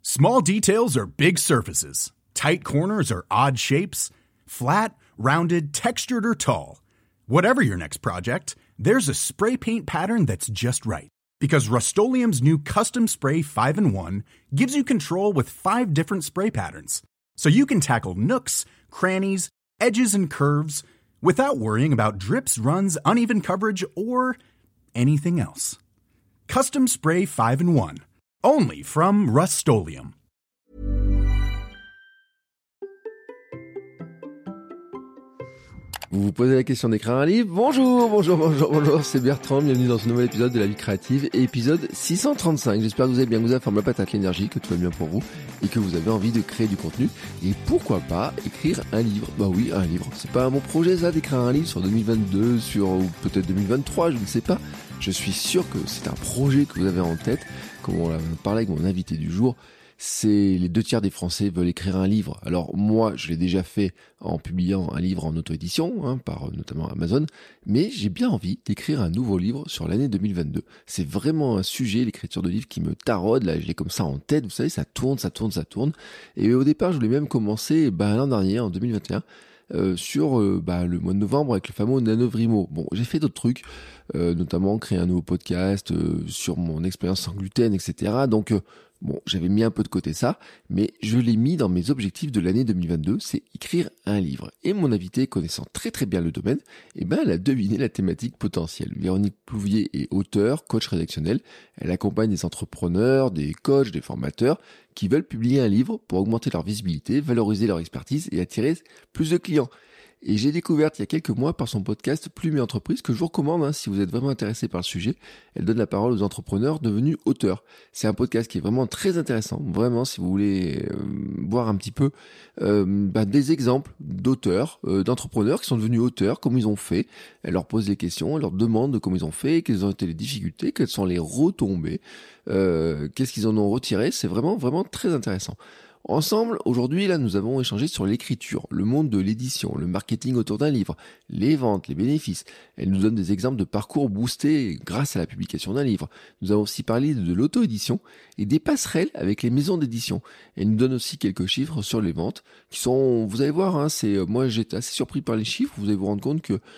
Small details are big surfaces. Tight corners are odd shapes. Flat, rounded, textured, or tall. Whatever your next project, there's a spray paint pattern that's just right. Because Rust-Oleum's new Custom Spray 5-in-1 gives you control with 5 different spray patterns. So you can tackle nooks, crannies, edges, and curves without worrying about drips, runs, uneven coverage, or anything else. Custom Spray 5-in-1. Only from Rust-Oleum. Vous vous posez la question d'écrire un livre? Bonjour, c'est Bertrand, bienvenue dans ce nouvel épisode de La Vie Créative, épisode 635. J'espère que vous allez bien, que vous avez forme la patate, l'énergie, que tout va bien pour vous et que vous avez envie de créer du contenu. Et pourquoi pas écrire un livre? Bah oui, un livre. C'est pas mon projet ça, d'écrire un livre sur 2022, ou peut-être 2023, je ne sais pas. Je suis sûr que c'est un projet que vous avez en tête. Comme on l'a parlé avec mon invité du jour, c'est les 2/3 des Français veulent écrire un livre. Alors moi, je l'ai déjà fait en publiant un livre en auto-édition, par notamment Amazon, mais j'ai bien envie d'écrire un nouveau livre sur l'année 2022. C'est vraiment un sujet, l'écriture de livre, qui me taraude. Là, je l'ai comme ça en tête, vous savez, ça tourne. Et au départ, je voulais même commencer l'an dernier, en 2021, sur le mois de novembre avec le fameux NaNoWriMo. Bon, j'ai fait d'autres trucs, notamment créer un nouveau podcast sur mon expérience sans gluten, etc. Donc, j'avais mis un peu de côté ça, mais je l'ai mis dans mes objectifs de l'année 2022, c'est écrire un livre. Et mon invité, connaissant très très bien le domaine, elle a deviné la thématique potentielle. Véronique Plouvier est auteure, coach rédactionnel. Elle accompagne des entrepreneurs, des coachs, des formateurs qui veulent publier un livre pour augmenter leur visibilité, valoriser leur expertise et attirer plus de clients. Et j'ai découvert il y a quelques mois par son podcast Plume et Entreprise, que je vous recommande si vous êtes vraiment intéressé par le sujet. Elle donne la parole aux entrepreneurs devenus auteurs. C'est un podcast qui est vraiment très intéressant. Vraiment, si vous voulez voir un petit peu des exemples d'auteurs, d'entrepreneurs qui sont devenus auteurs, comment ils ont fait. Elle leur pose des questions, elle leur demande comment ils ont fait, quelles ont été les difficultés, quelles sont les retombées, qu'est-ce qu'ils en ont retiré. C'est vraiment, vraiment très intéressant. Ensemble, aujourd'hui, nous avons échangé sur l'écriture, le monde de l'édition, le marketing autour d'un livre, les ventes, les bénéfices. Elle nous donne des exemples de parcours boostés grâce à la publication d'un livre. Nous avons aussi parlé de l'auto-édition et des passerelles avec les maisons d'édition. Elle nous donne aussi quelques chiffres sur les ventes qui sont, vous allez voir, moi j'étais assez surpris par les chiffres. Vous allez vous rendre compte que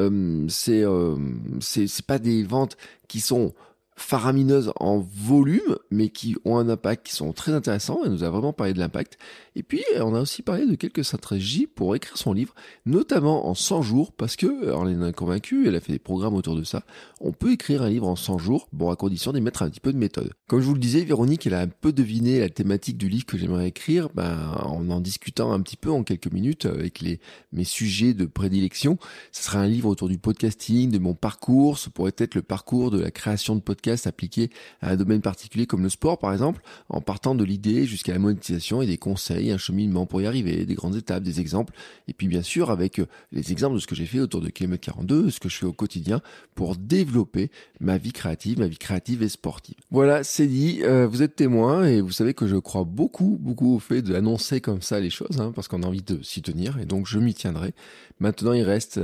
c'est pas des ventes qui sont faramineuses en volume, mais qui ont un impact, qui sont très intéressants. Elle nous a vraiment parlé de l'impact. Et puis, on a aussi parlé de quelques stratégies pour écrire son livre, notamment en 100 jours, parce que, alors, elle en est convaincue, elle a fait des programmes autour de ça. On peut écrire un livre en 100 jours, à condition d'y mettre un petit peu de méthode. Comme je vous le disais, Véronique, elle a un peu deviné la thématique du livre que j'aimerais écrire, en discutant un petit peu en quelques minutes avec mes sujets de prédilection. Ce sera un livre autour du podcasting, de mon parcours. Ce pourrait être le parcours de la création de podcasts appliqué à un domaine particulier comme le sport par exemple, en partant de l'idée jusqu'à la monétisation et des conseils, un cheminement pour y arriver, des grandes étapes, des exemples, et puis bien sûr avec les exemples de ce que j'ai fait autour de Kilomètre 42, ce que je fais au quotidien pour développer ma vie créative et sportive. Voilà, c'est dit, vous êtes témoin et vous savez que je crois beaucoup au fait d'annoncer comme ça les choses, parce qu'on a envie de s'y tenir et donc je m'y tiendrai. Maintenant il reste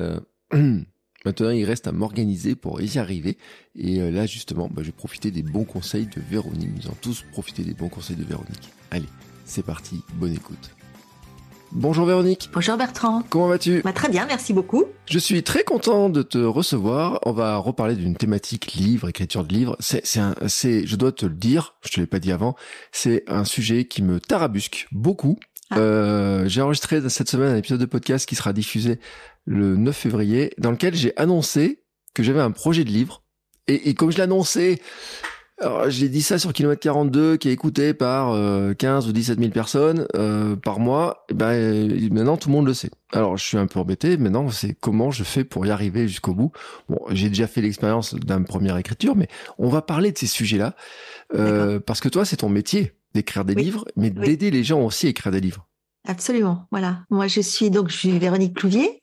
à m'organiser pour y arriver. Et là, justement, je vais profiter des bons conseils de Véronique. Nous allons tous profiter des bons conseils de Véronique. Allez, c'est parti, bonne écoute. Bonjour Véronique. Bonjour Bertrand. Comment vas-tu ? Très bien, merci beaucoup. Je suis très content de te recevoir. On va reparler d'une thématique livre, écriture de livre. Je dois te le dire, je te l'ai pas dit avant, c'est un sujet qui me tarabusque beaucoup. J'ai enregistré cette semaine un épisode de podcast qui sera diffusé le 9 février, dans lequel j'ai annoncé que j'avais un projet de livre. Et comme je l'annonçais, alors j'ai dit ça sur Kilomètre 42, qui est écouté par 15 ou 17 000 personnes par mois. Maintenant, tout le monde le sait. Alors, je suis un peu embêté. Maintenant, c'est comment je fais pour y arriver jusqu'au bout. Bon, j'ai déjà fait l'expérience d'une première écriture, mais on va parler de ces sujets-là. Parce que toi, c'est ton métier d'écrire des livres, mais d'aider les gens aussi à écrire des livres. Absolument, voilà. Moi, je suis Véronique Plouvier.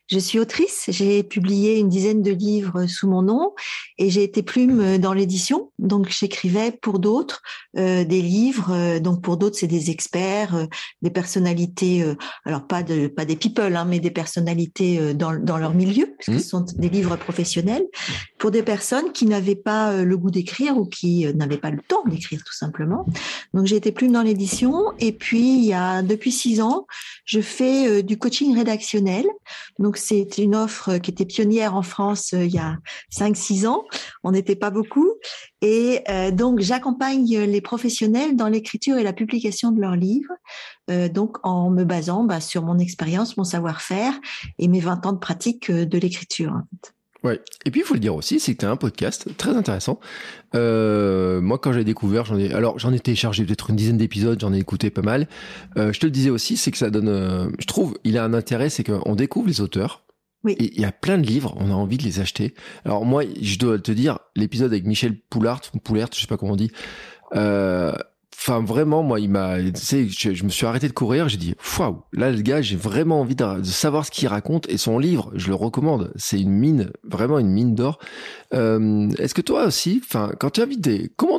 Je suis autrice, j'ai publié une dizaine de livres sous mon nom et j'ai été plume dans l'édition. Donc, j'écrivais pour d'autres des livres. Donc, pour d'autres, c'est des experts, des personnalités, alors pas des people, hein, mais des personnalités dans leur milieu, puisque ce sont des livres professionnels, pour des personnes qui n'avaient pas le goût d'écrire ou qui n'avaient pas le temps d'écrire, tout simplement. Donc, j'ai été plume dans l'édition. Et puis, depuis 6 ans, je fais du coaching rédactionnel. Donc, c'est une offre qui était pionnière en France il y a 5-6 ans. On n'était pas beaucoup. Et donc, j'accompagne les professionnels dans l'écriture et la publication de leurs livres, donc en me basant sur mon expérience, mon savoir-faire et mes 20 ans de pratique de l'écriture. En fait. Ouais. Et puis il faut le dire aussi, c'est que tu as un podcast très intéressant. Moi, quand j'ai découvert, j'en ai téléchargé peut-être une dizaine d'épisodes, j'en ai écouté pas mal. Je te le disais aussi, c'est que ça donne, je trouve, il a un intérêt, c'est qu'on découvre les auteurs. Oui. Et il y a plein de livres, on a envie de les acheter. Alors moi, je dois te dire, l'épisode avec Michel Poulart, je sais pas comment on dit. Enfin, vraiment, moi, je me suis arrêté de courir, j'ai dit, waouh, là, le gars, j'ai vraiment envie de savoir ce qu'il raconte, et son livre, je le recommande, c'est une mine, vraiment une mine d'or. Est-ce que toi aussi, enfin, quand tu invites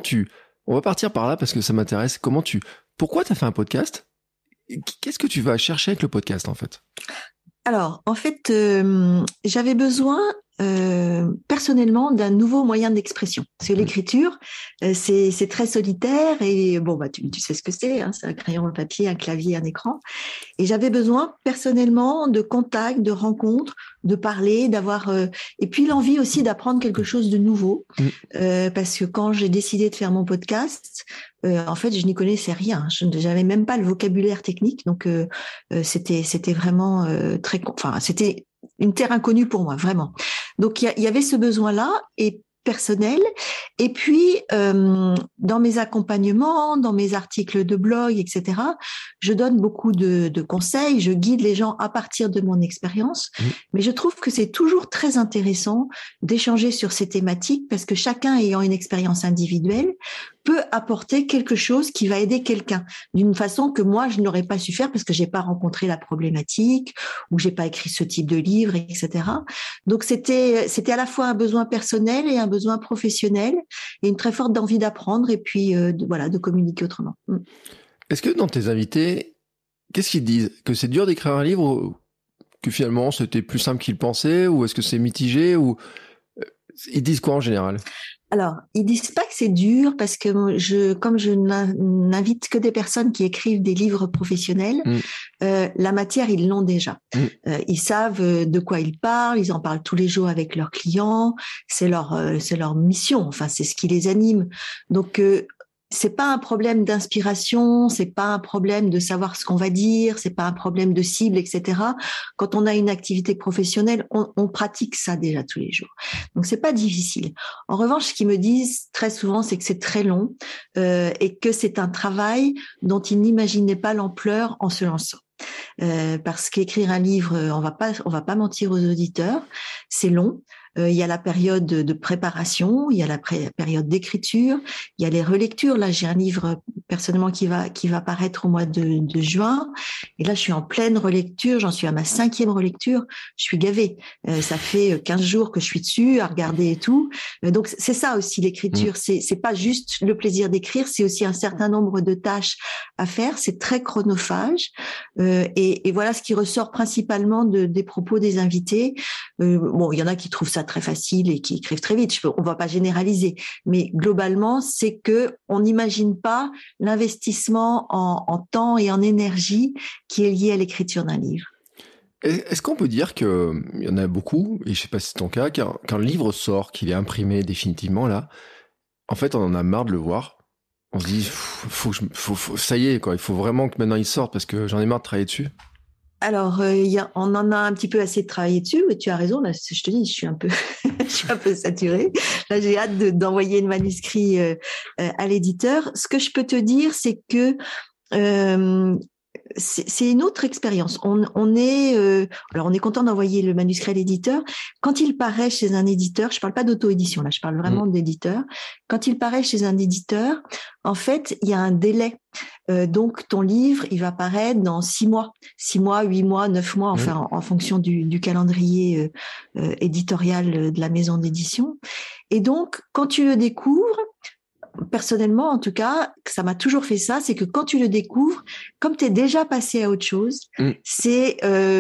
on va partir par là parce que ça m'intéresse, pourquoi t'as fait un podcast? Qu'est-ce que tu vas chercher avec le podcast, en fait? Alors, en fait, j'avais besoin personnellement d'un nouveau moyen d'expression. Parce que l'écriture, c'est très solitaire et bon, tu sais ce que c'est, hein, c'est un crayon, un papier, un clavier, un écran. Et j'avais besoin personnellement de contacts, de rencontres, de parler, d'avoir et puis l'envie aussi d'apprendre quelque chose de nouveau. Parce que quand j'ai décidé de faire mon podcast, en fait, je n'y connaissais rien. Je n'avais même pas le vocabulaire technique, donc c'était vraiment c'était une terre inconnue pour moi, vraiment. Donc il y avait ce besoin-là et personnel. Et puis dans mes accompagnements, dans mes articles de blog, etc., je donne beaucoup de conseils, je guide les gens à partir de mon expérience. Mais je trouve que c'est toujours très intéressant d'échanger sur ces thématiques parce que chacun ayant une expérience individuelle peut apporter quelque chose qui va aider quelqu'un d'une façon que moi je n'aurais pas su faire parce que j'ai pas rencontré la problématique ou j'ai pas écrit ce type de livre, etc. Donc c'était à la fois un besoin personnel et un besoin professionnel et une très forte envie d'apprendre et puis de communiquer autrement. Est-ce que dans tes invités, qu'est-ce qu'ils disent? Que c'est dur d'écrire un livre ou que finalement c'était plus simple qu'ils pensaient ou est-ce que c'est mitigé ou ils disent quoi en général? Alors, ils disent pas que c'est dur parce que comme je n'invite que des personnes qui écrivent des livres professionnels, la matière, ils l'ont déjà. Ils savent de quoi ils parlent, ils en parlent tous les jours avec leurs clients, c'est leur mission, enfin, c'est ce qui les anime. Donc, c'est pas un problème d'inspiration, c'est pas un problème de savoir ce qu'on va dire, c'est pas un problème de cible, etc. Quand on a une activité professionnelle, on pratique ça déjà tous les jours. Donc c'est pas difficile. En revanche, ce qu'ils me disent très souvent, c'est que c'est très long et que c'est un travail dont ils n'imaginaient pas l'ampleur en se lançant. Parce qu'écrire un livre, on va pas mentir aux auditeurs, c'est long. Il y a la période de préparation, il y a la période d'écriture, il y a les relectures. Là, j'ai un livre personnellement qui va paraître au mois de juin. Et là, je suis en pleine relecture. J'en suis à ma 5e relecture. Je suis gavée. Ça fait 15 jours que je suis dessus à regarder et tout. Donc, c'est ça aussi l'écriture. C'est pas juste le plaisir d'écrire, c'est aussi un certain nombre de tâches à faire. C'est très chronophage. Et voilà ce qui ressort principalement des propos des invités. Bon, il y en a qui trouvent ça très facile et qui écrivent très vite. On va pas généraliser, mais globalement, c'est que on n'imagine pas l'investissement en temps et en énergie qui est lié à l'écriture d'un livre. Est-ce qu'on peut dire que il y en a beaucoup, et je sais pas si c'est ton cas, quand le livre sort, qu'il est imprimé définitivement là, en fait, on en a marre de le voir. On se dit, ça y est, quoi. Il faut vraiment que maintenant il sorte parce que j'en ai marre de travailler dessus. Alors, on en a un petit peu assez travaillé dessus, mais tu as raison. Là, je te dis, je suis un peu saturée. Là, j'ai hâte d'envoyer le manuscrit à l'éditeur. Ce que je peux te dire, c'est que c'est une autre expérience. On est content d'envoyer le manuscrit à l'éditeur. Quand il paraît chez un éditeur, je parle pas d'auto-édition, là, je parle vraiment d'éditeur. Quand il paraît chez un éditeur, en fait, il y a un délai donc ton livre, il va paraître dans 6 mois, 8 mois, 9 mois, enfin en fonction du calendrier éditorial de la maison d'édition. Et donc, quand tu le découvres, personnellement, en tout cas, ça m'a toujours fait ça, c'est que quand tu le découvres, comme tu es déjà passé à autre chose, c'est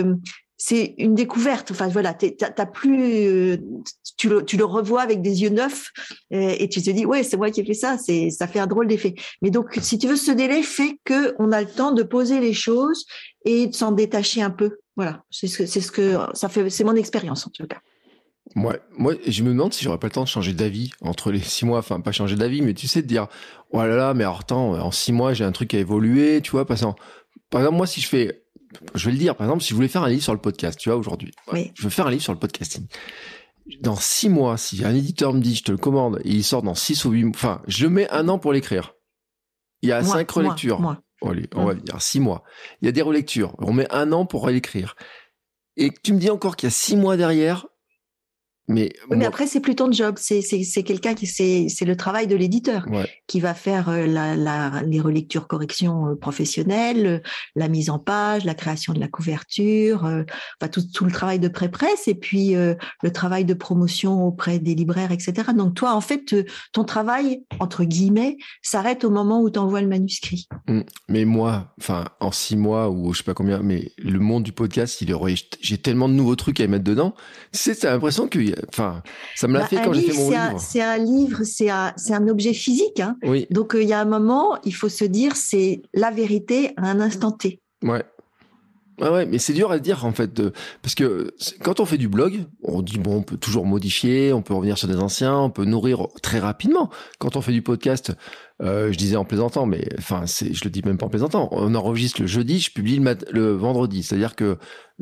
une découverte. Enfin voilà, t'as plus, tu le revois avec des yeux neufs et tu te dis ouais, c'est moi qui ai fait ça. Ça fait un drôle d'effet. Mais donc, si tu veux, ce délai fait que on a le temps de poser les choses et de s'en détacher un peu. Voilà, c'est ce que ça fait. C'est mon expérience en tout cas. Ouais, moi, je me demande si j'aurais pas le temps de changer d'avis entre les 6 mois, enfin, pas changer d'avis, mais tu sais, de dire, oh là là, mais alors, attends, en 6 mois, j'ai un truc à évoluer, tu vois, par exemple, moi, si je vais le dire, par exemple, si je voulais faire un livre sur le podcast, tu vois, aujourd'hui, oui. Je veux faire un livre sur le podcasting. Dans 6 mois, si un éditeur me dit, je te le commande, et il sort dans 6 ou 8 mois, enfin, je mets 1 an pour l'écrire. Il y a 5 relectures. Allez, on va dire 6 mois. Il y a des relectures. On met 1 an pour l'écrire. Et tu me dis encore qu'il y a 6 mois derrière. Mais après, c'est plus ton job. C'est quelqu'un c'est le travail de l'éditeur qui va faire les relectures, corrections professionnelles, la mise en page, la création de la couverture, tout le travail de pré-presse et puis le travail de promotion auprès des libraires, etc. Donc toi, en fait, ton travail, entre guillemets, s'arrête au moment où tu envoies le manuscrit. Mais moi, enfin, en 6 mois ou je sais pas combien, mais le monde du podcast, j'ai tellement de nouveaux trucs à mettre dedans. T'as l'impression que enfin, ça me l'a fait quand j'ai fait mon livre. C'est un livre, c'est un objet physique. Hein. Oui. Donc, il y a un moment, il faut se dire, c'est la vérité à un instant T. Ouais. Ouais, mais c'est dur à dire, en fait, parce que quand on fait du blog, on dit, bon, on peut toujours modifier, on peut revenir sur des anciens, on peut nourrir très rapidement. Quand on fait du podcast, je disais en plaisantant, mais enfin, je le dis même pas en plaisantant, on enregistre le jeudi, je publie le vendredi. C'est-à-dire que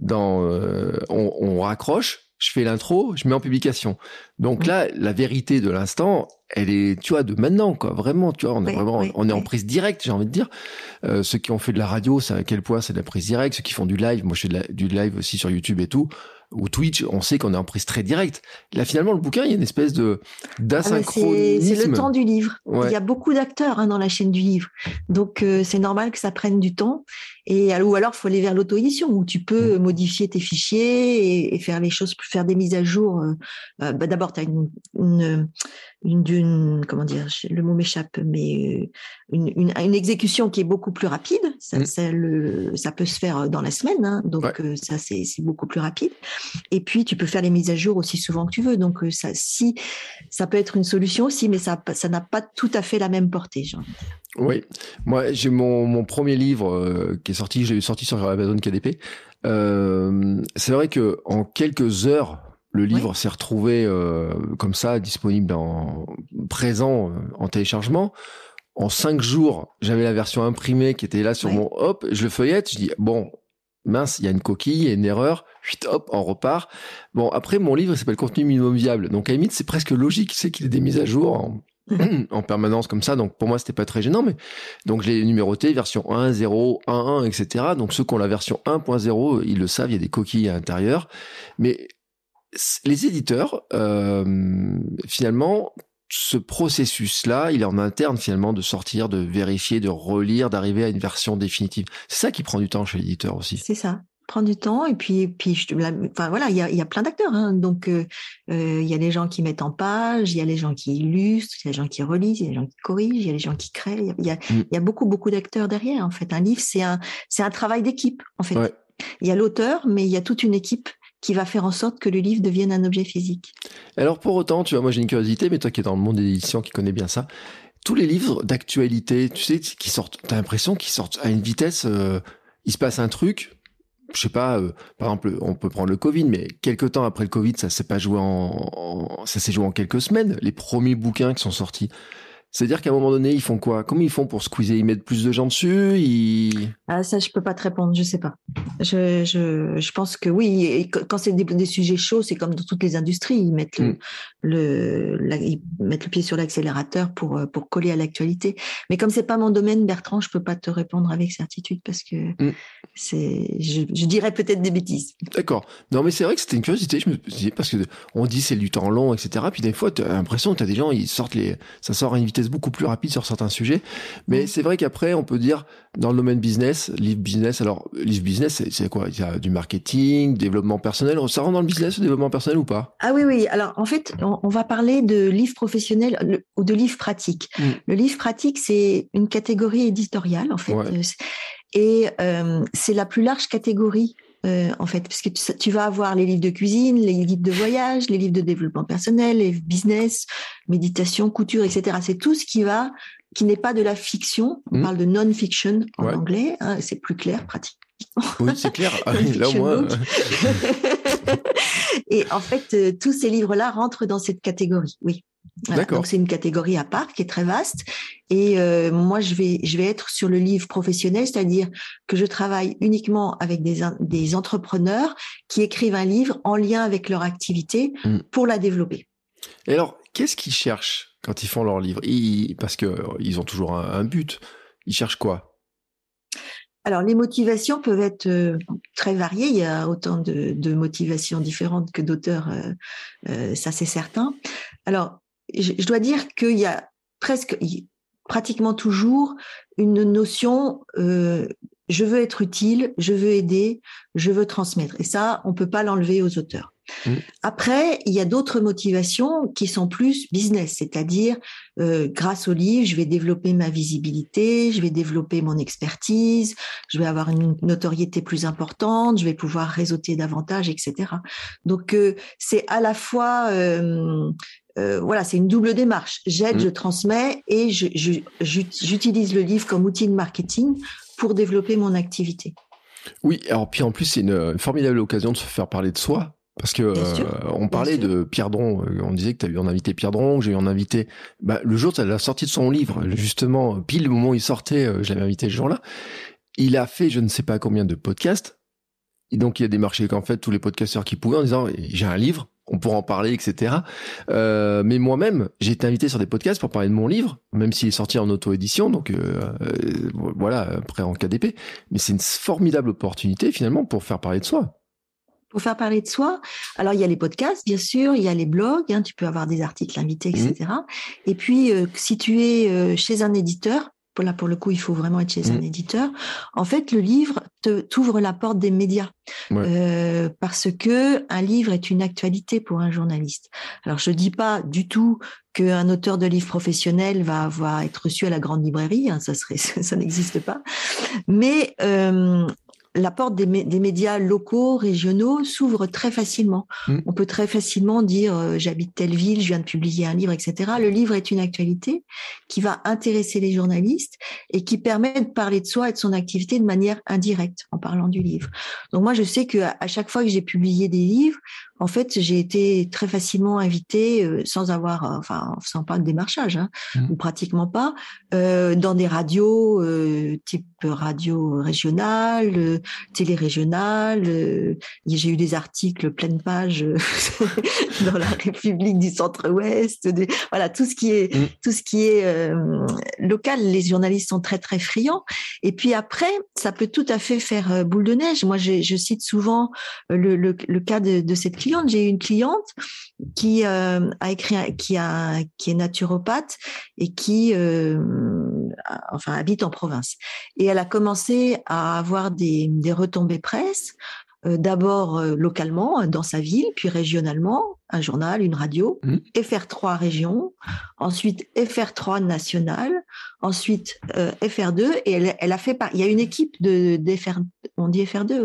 on raccroche, je fais l'intro, je mets en publication. Donc là, la vérité de l'instant, elle est, tu vois, de maintenant, quoi. Vraiment, tu vois, on est en prise directe, j'ai envie de dire. Ceux qui ont fait de la radio, c'est à quel point c'est de la prise directe. Ceux qui font du live, moi je fais du live aussi sur YouTube et tout, ou Twitch, on sait qu'on est en prise très directe. Là, finalement, le bouquin, il y a une espèce d'asynchronisme. C'est le temps du livre. Ouais. Il y a beaucoup d'acteurs dans la chaîne du livre. Donc, c'est normal que ça prenne du temps. Ou alors, il faut aller vers l'auto-édition où tu peux modifier tes fichiers et faire les choses, faire des mises à jour. D'abord, tu as comment dire, le mot m'échappe, mais une exécution qui est beaucoup plus rapide. Ça peut se faire dans la semaine, hein, donc ça c'est beaucoup plus rapide. Et puis tu peux faire les mises à jour aussi souvent que tu veux. Donc ça peut être une solution aussi, mais ça n'a pas tout à fait la même portée, j'ai envie de dire. Oui, moi j'ai mon premier livre qui est sorti, je l'ai sorti sur Amazon KDP. C'est vrai que en quelques heures, le livre s'est retrouvé comme ça, disponible présent en téléchargement. En 5 jours, j'avais la version imprimée qui était là sur mon hop, je le feuillette, je dis bon, mince, il y a une coquille, il y a une erreur, hop, on repart. Bon, après mon livre il s'appelle Contenu minimum viable, donc à la limite c'est presque logique, c'est qu'il ait des mises à jour en permanence comme ça, donc pour moi c'était pas très gênant, mais donc je l'ai numéroté version 1, 0, 1, 1, etc. Donc ceux qui ont la version 1.0, ils le savent, il y a des coquilles à l'intérieur, mais les éditeurs, finalement, ce processus-là, il est en interne finalement de sortir, de vérifier, de relire, d'arriver à une version définitive. C'est ça qui prend du temps chez l'éditeur aussi. C'est ça. Prend du temps et puis enfin voilà, il y a plein d'acteurs, hein. Donc il y a les gens qui mettent en page, il y a les gens qui illustrent, il y a les gens qui relisent, il y a les gens qui corrigent, il y a les gens qui créent, il y a beaucoup d'acteurs derrière en fait. Un livre c'est un travail d'équipe en fait. Ouais. Il y a l'auteur mais il y a toute une équipe qui va faire en sorte que le livre devienne un objet physique. Alors pour autant, tu vois, moi j'ai une curiosité, mais toi qui es dans le monde de l'édition, qui connais bien ça, tous les livres d'actualité, tu sais, qui sortent, t'as l'impression qu'ils sortent à une vitesse, il se passe un truc, je sais pas, par exemple, on peut prendre le Covid, mais quelques temps après le Covid, ça s'est pas joué ça s'est joué en quelques semaines, les premiers bouquins qui sont sortis. C'est-à-dire qu'à un moment donné, ils font quoi? Comment ils font pour squeezer? Ils mettent plus de gens dessus? Ah, ça, je peux pas te répondre, je sais pas. Je pense que oui, et quand c'est des sujets chauds, c'est comme dans toutes les industries, ils mettent ils mettent le pied sur l'accélérateur pour coller à l'actualité. Mais comme c'est pas mon domaine, Bertrand, je peux pas te répondre avec certitude parce que je dirais peut-être des bêtises. D'accord. Non, mais c'est vrai que c'était une curiosité, je me disais, parce que on dit c'est du temps long, etc. Puis des fois, t'as l'impression que t'as des gens, ils sortent ça sort à une vitesse vitesse beaucoup plus rapide sur certains sujets. Mais c'est vrai qu'après, on peut dire, dans le domaine business, livre business, c'est quoi? Il y a du marketing, développement personnel. Ça rentre dans le business, le développement personnel ou pas? Ah oui. Alors, en fait, on va parler de livres professionnels ou de livres pratiques. Le livre pratique, c'est une catégorie éditoriale, en fait. Ouais. Et c'est la plus large catégorie, en fait, parce que tu vas avoir les livres de cuisine, les livres de voyage, les livres de développement personnel, les business, méditation, couture, etc. C'est tout ce qui n'est pas de la fiction. On parle de non-fiction en anglais. Hein, c'est plus clair, pratiquement. Oui, c'est clair. Là, au moins. Et en fait, tous ces livres-là rentrent dans cette catégorie. Oui. Voilà, donc c'est une catégorie à part qui est très vaste et moi je vais être sur le livre professionnel, c'est-à-dire que je travaille uniquement avec des entrepreneurs qui écrivent un livre en lien avec leur activité pour la développer. Et alors, qu'est-ce qu'ils cherchent quand ils font leur livre? Parce que ils ont toujours un but. Ils cherchent quoi? Alors, les motivations peuvent être très variées. Il y a autant de motivations différentes que d'auteurs, ça c'est certain. Alors, je dois dire qu'il y a pratiquement toujours une notion je veux être utile, je veux aider, je veux transmettre. Et ça, on peut pas l'enlever aux auteurs. Après, il y a d'autres motivations qui sont plus business, c'est-à-dire grâce au livre, je vais développer ma visibilité, je vais développer mon expertise, je vais avoir une notoriété plus importante, je vais pouvoir réseauter davantage, etc. Donc, c'est à la fois... voilà, c'est une double démarche. J'aide, je transmets et j'utilise le livre comme outil de marketing pour développer mon activité. Oui, alors puis en plus, c'est une formidable occasion de se faire parler de soi. Parce que on parlait de Pierre Dron, on disait que tu as eu en invité Pierre Dron, que j'ai eu en invité le jour de la sortie de son livre, justement, pile le moment où il sortait, je l'avais invité ce jour-là. Il a fait je ne sais pas combien de podcasts. Et donc il a démarché qu'en fait tous les podcasteurs qui pouvaient en disant j'ai un livre, on pourra en parler, etc. Mais moi-même, j'ai été invité sur des podcasts pour parler de mon livre, même s'il est sorti en auto-édition, donc voilà, après en KDP. Mais c'est une formidable opportunité finalement pour faire parler de soi. Pour faire parler de soi, alors il y a les podcasts, bien sûr, il y a les blogs, hein, tu peux avoir des articles invités, etc. Et puis, si tu es chez un éditeur, là pour le coup, il faut vraiment être chez un éditeur. En fait, le livre t'ouvre la porte des médias, parce que un livre est une actualité pour un journaliste. Alors, je dis pas du tout qu'un auteur de livre professionnel va être reçu à la grande librairie, hein, ça n'existe pas. Mais la porte des médias locaux, régionaux s'ouvre très facilement. On peut très facilement dire j'habite telle ville, je viens de publier un livre, etc. Le livre est une actualité qui va intéresser les journalistes et qui permet de parler de soi et de son activité de manière indirecte en parlant du livre. Donc moi, je sais que à chaque fois que j'ai publié des livres, en fait, j'ai été très facilement invitée sans pas de démarchage, hein, ou pratiquement pas, dans des radios type radio régionale, télé régionale. J'ai eu des articles pleine page dans la République du Centre-Ouest. Voilà, tout ce qui est local. Les journalistes sont très très friands. Et puis après, ça peut tout à fait faire boule de neige. Moi, je cite souvent le cas de cette cliente. J'ai eu une cliente qui a écrit, qui est naturopathe et qui habite en province. Et elle a commencé à avoir des retombées presse, d'abord localement dans sa ville, puis régionalement, un journal, une radio, FR3 région, ensuite FR3 national, ensuite FR2, et elle a fait il y a une équipe de FR, on dit FR2,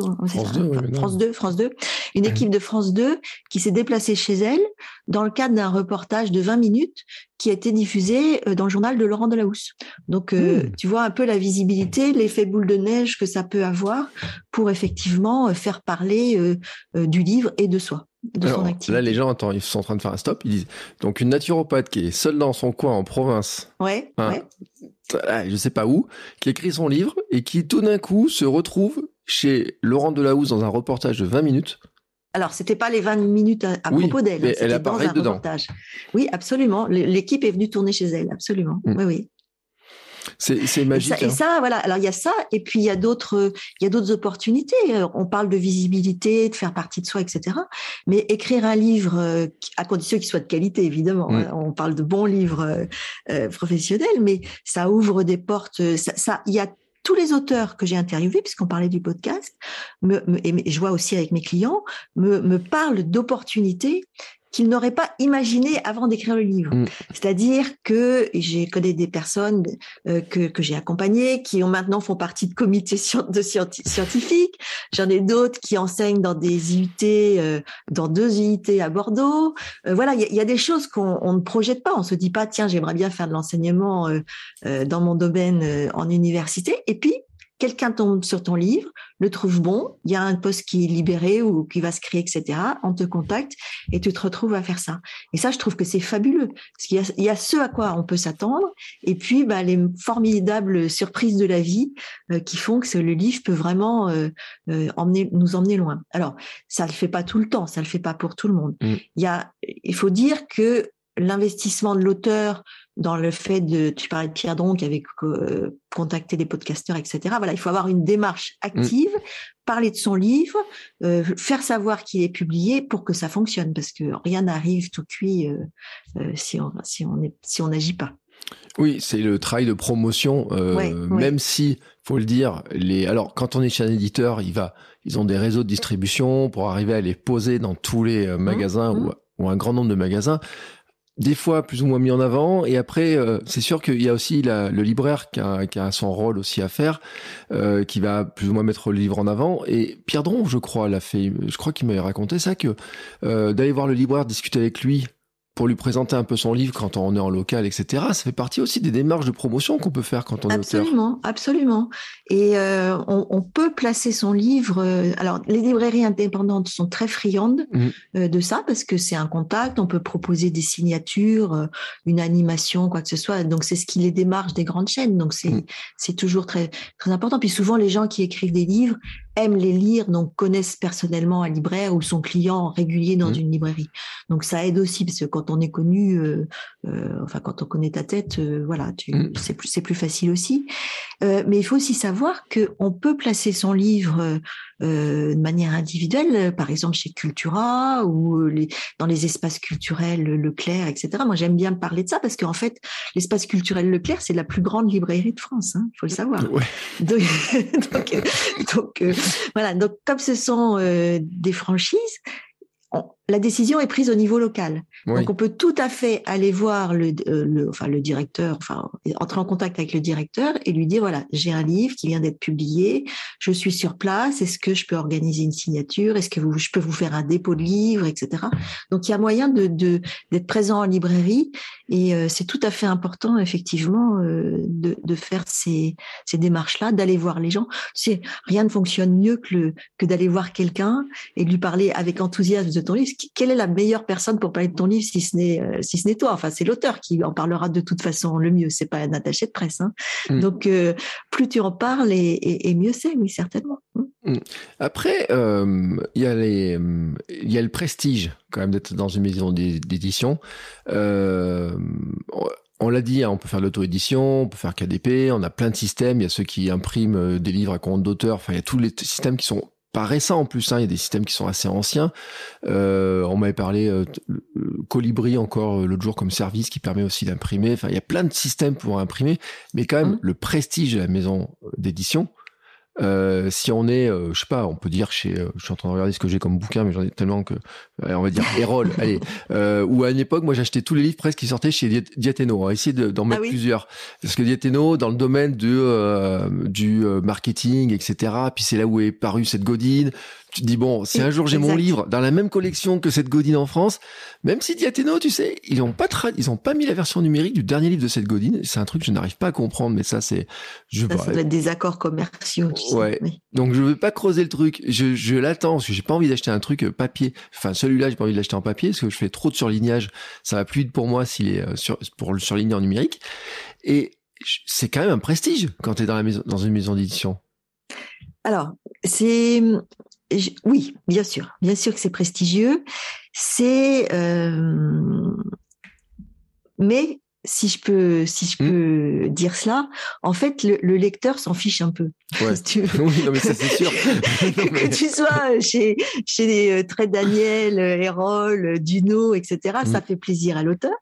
France 2, une équipe de France 2 qui s'est déplacée chez elle dans le cadre d'un reportage de 20 minutes qui a été diffusé dans le journal de Laurent Delahousse. Donc, tu vois un peu la visibilité, l'effet boule de neige que ça peut avoir pour effectivement faire parler du livre et de soi. Alors, là, les gens, ils sont en train de faire un stop. Ils disent, donc, une naturopathe qui est seule dans son coin en province. Je sais pas où, qui écrit son livre et qui, tout d'un coup, se retrouve chez Laurent Delahousse dans un reportage de 20 minutes. Alors, c'était pas les 20 minutes à propos d'elle. Mais elle apparaît dedans. Reportage. Oui, absolument. L'équipe est venue tourner chez elle, absolument. Oui. C'est magique. Et ça, voilà. Alors il y a ça, et puis il y a d'autres opportunités. On parle de visibilité, de faire partie de soi, etc. Mais écrire un livre, à condition qu'il soit de qualité, évidemment. On parle de bons livres professionnels, mais ça ouvre des portes. Il y a tous les auteurs que j'ai interviewés, puisqu'on parlait du podcast, et je vois aussi avec mes clients, me parlent d'opportunités qu'ils n'auraient pas imaginé avant d'écrire le livre. C'est-à-dire que j'ai connais des personnes que j'ai accompagnées qui font partie de comités scientifiques. J'en ai d'autres qui enseignent dans des IUT, dans 2 IUT à Bordeaux. Voilà, il y a des choses qu'on ne projette pas. On se dit pas, tiens, j'aimerais bien faire de l'enseignement dans mon domaine en université. Et puis, quelqu'un tombe sur ton livre, le trouve bon, il y a un poste qui est libéré ou qui va se créer, etc. On te contacte et tu te retrouves à faire ça. Et ça, je trouve que c'est fabuleux. Parce qu'il y a ce à quoi on peut s'attendre et puis les formidables surprises de la vie qui font que le livre peut vraiment nous emmener loin. Alors, ça le fait pas tout le temps, ça le fait pas pour tout le monde. Il faut dire que l'investissement de l'auteur dans le fait tu parlais de Pierre Dron qui avait contacté des podcasteurs, etc. Voilà, il faut avoir une démarche active, parler de son livre, faire savoir qu'il est publié pour que ça fonctionne, parce que rien n'arrive tout cuit si on n'agit pas. Oui, c'est le travail de promotion, même si, faut le dire, alors quand on est chez un éditeur, ils ont des réseaux de distribution pour arriver à les poser dans tous les magasins ou un grand nombre de magasins. Des fois plus ou moins mis en avant, et après c'est sûr qu'il y a aussi le libraire qui a son rôle aussi à faire, qui va plus ou moins mettre le livre en avant. Et Pierre Dron, je crois qu'il m'avait raconté ça, que d'aller voir le libraire, discuter avec lui pour lui présenter un peu son livre quand on est en local, etc. Ça fait partie aussi des démarches de promotion qu'on peut faire quand on est auteur. Absolument. Et on peut placer son livre. Alors, les librairies indépendantes sont très friandes de ça, parce que c'est un contact. On peut proposer des signatures, une animation, quoi que ce soit. Donc, c'est ce qui les démarche des grandes chaînes. Donc, c'est toujours très, très important. Puis souvent, les gens qui écrivent des livres aiment les lire, donc connaissent personnellement un libraire ou son client régulier dans une librairie. Donc ça aide aussi, parce que quand on est connu, quand on connaît ta tête, c'est plus facile aussi. Mais il faut aussi savoir que on peut placer son livre de manière individuelle, par exemple chez Cultura ou dans les espaces culturels Leclerc, etc. Moi, j'aime bien parler de ça parce qu'en fait, l'espace culturel Leclerc, c'est la plus grande librairie de France, il faut le savoir. Ouais. Donc, voilà. Donc, comme ce sont des franchises, la décision est prise au niveau local. Oui. Donc, on peut tout à fait aller voir le directeur, entrer en contact avec le directeur et lui dire, voilà, j'ai un livre qui vient d'être publié, je suis sur place, est-ce que je peux organiser une signature, est-ce que je peux vous faire un dépôt de livre, etc. Donc, il y a moyen d'être présent en librairie et c'est tout à fait important, effectivement, de faire ces démarches-là, d'aller voir les gens. Tu sais, rien ne fonctionne mieux que d'aller voir quelqu'un et de lui parler avec enthousiasme de ton livre. Quelle est la meilleure personne pour parler de ton livre si ce n'est toi? Enfin, c'est l'auteur qui en parlera de toute façon le mieux. C'est pas un attaché de presse. Donc, plus tu en parles et mieux c'est, oui, certainement. Après, il y a le prestige quand même d'être dans une maison d'édition. On l'a dit, on peut faire de l'auto-édition, on peut faire KDP, on a plein de systèmes. Il y a ceux qui impriment des livres à compte d'auteur. Enfin, il y a tous les systèmes qui sont pas récents en plus, il y a des systèmes qui sont assez anciens. On m'avait parlé Colibri encore l'autre jour comme service qui permet aussi d'imprimer. Enfin, il y a plein de systèmes pour imprimer, mais quand même le prestige de la maison d'édition. Si on est, je sais pas, on peut dire je suis en train de regarder ce que j'ai comme bouquin, mais j'en ai tellement que, on va dire Erol, allez, ou à une époque, moi j'achetais tous les livres presque qui sortaient chez Diathéno. On va essayer d'en mettre plusieurs, parce que Diathéno, dans le domaine du marketing, etc. Puis c'est là où est paru Seth Godin. Tu te dis bon, si un jour j'ai mon livre dans la même collection que Seth Godin en France, même si Diathéno, tu sais, ils ont pas mis la version numérique du dernier livre de Seth Godin. C'est un truc que je n'arrive pas à comprendre, mais ça c'est, ça doit être des accords commerciaux. Ouais. Oui. Donc je veux pas creuser le truc. Je l'attends parce que j'ai pas envie d'acheter un truc papier. Enfin celui-là, j'ai pas envie de l'acheter en papier parce que je fais trop de surlignage. Ça va plus vite pour moi s'il est pour le surligner en numérique. Et c'est quand même un prestige quand t'es dans une maison d'édition. Alors oui, bien sûr que c'est prestigieux. Mais si je peux dire cela, en fait, le lecteur s'en fiche un peu. Ouais. Oui, non, mais ça, c'est sûr. Que tu sois chez Trade Daniel, Erol, Duno, etc., ça fait plaisir à l'auteur.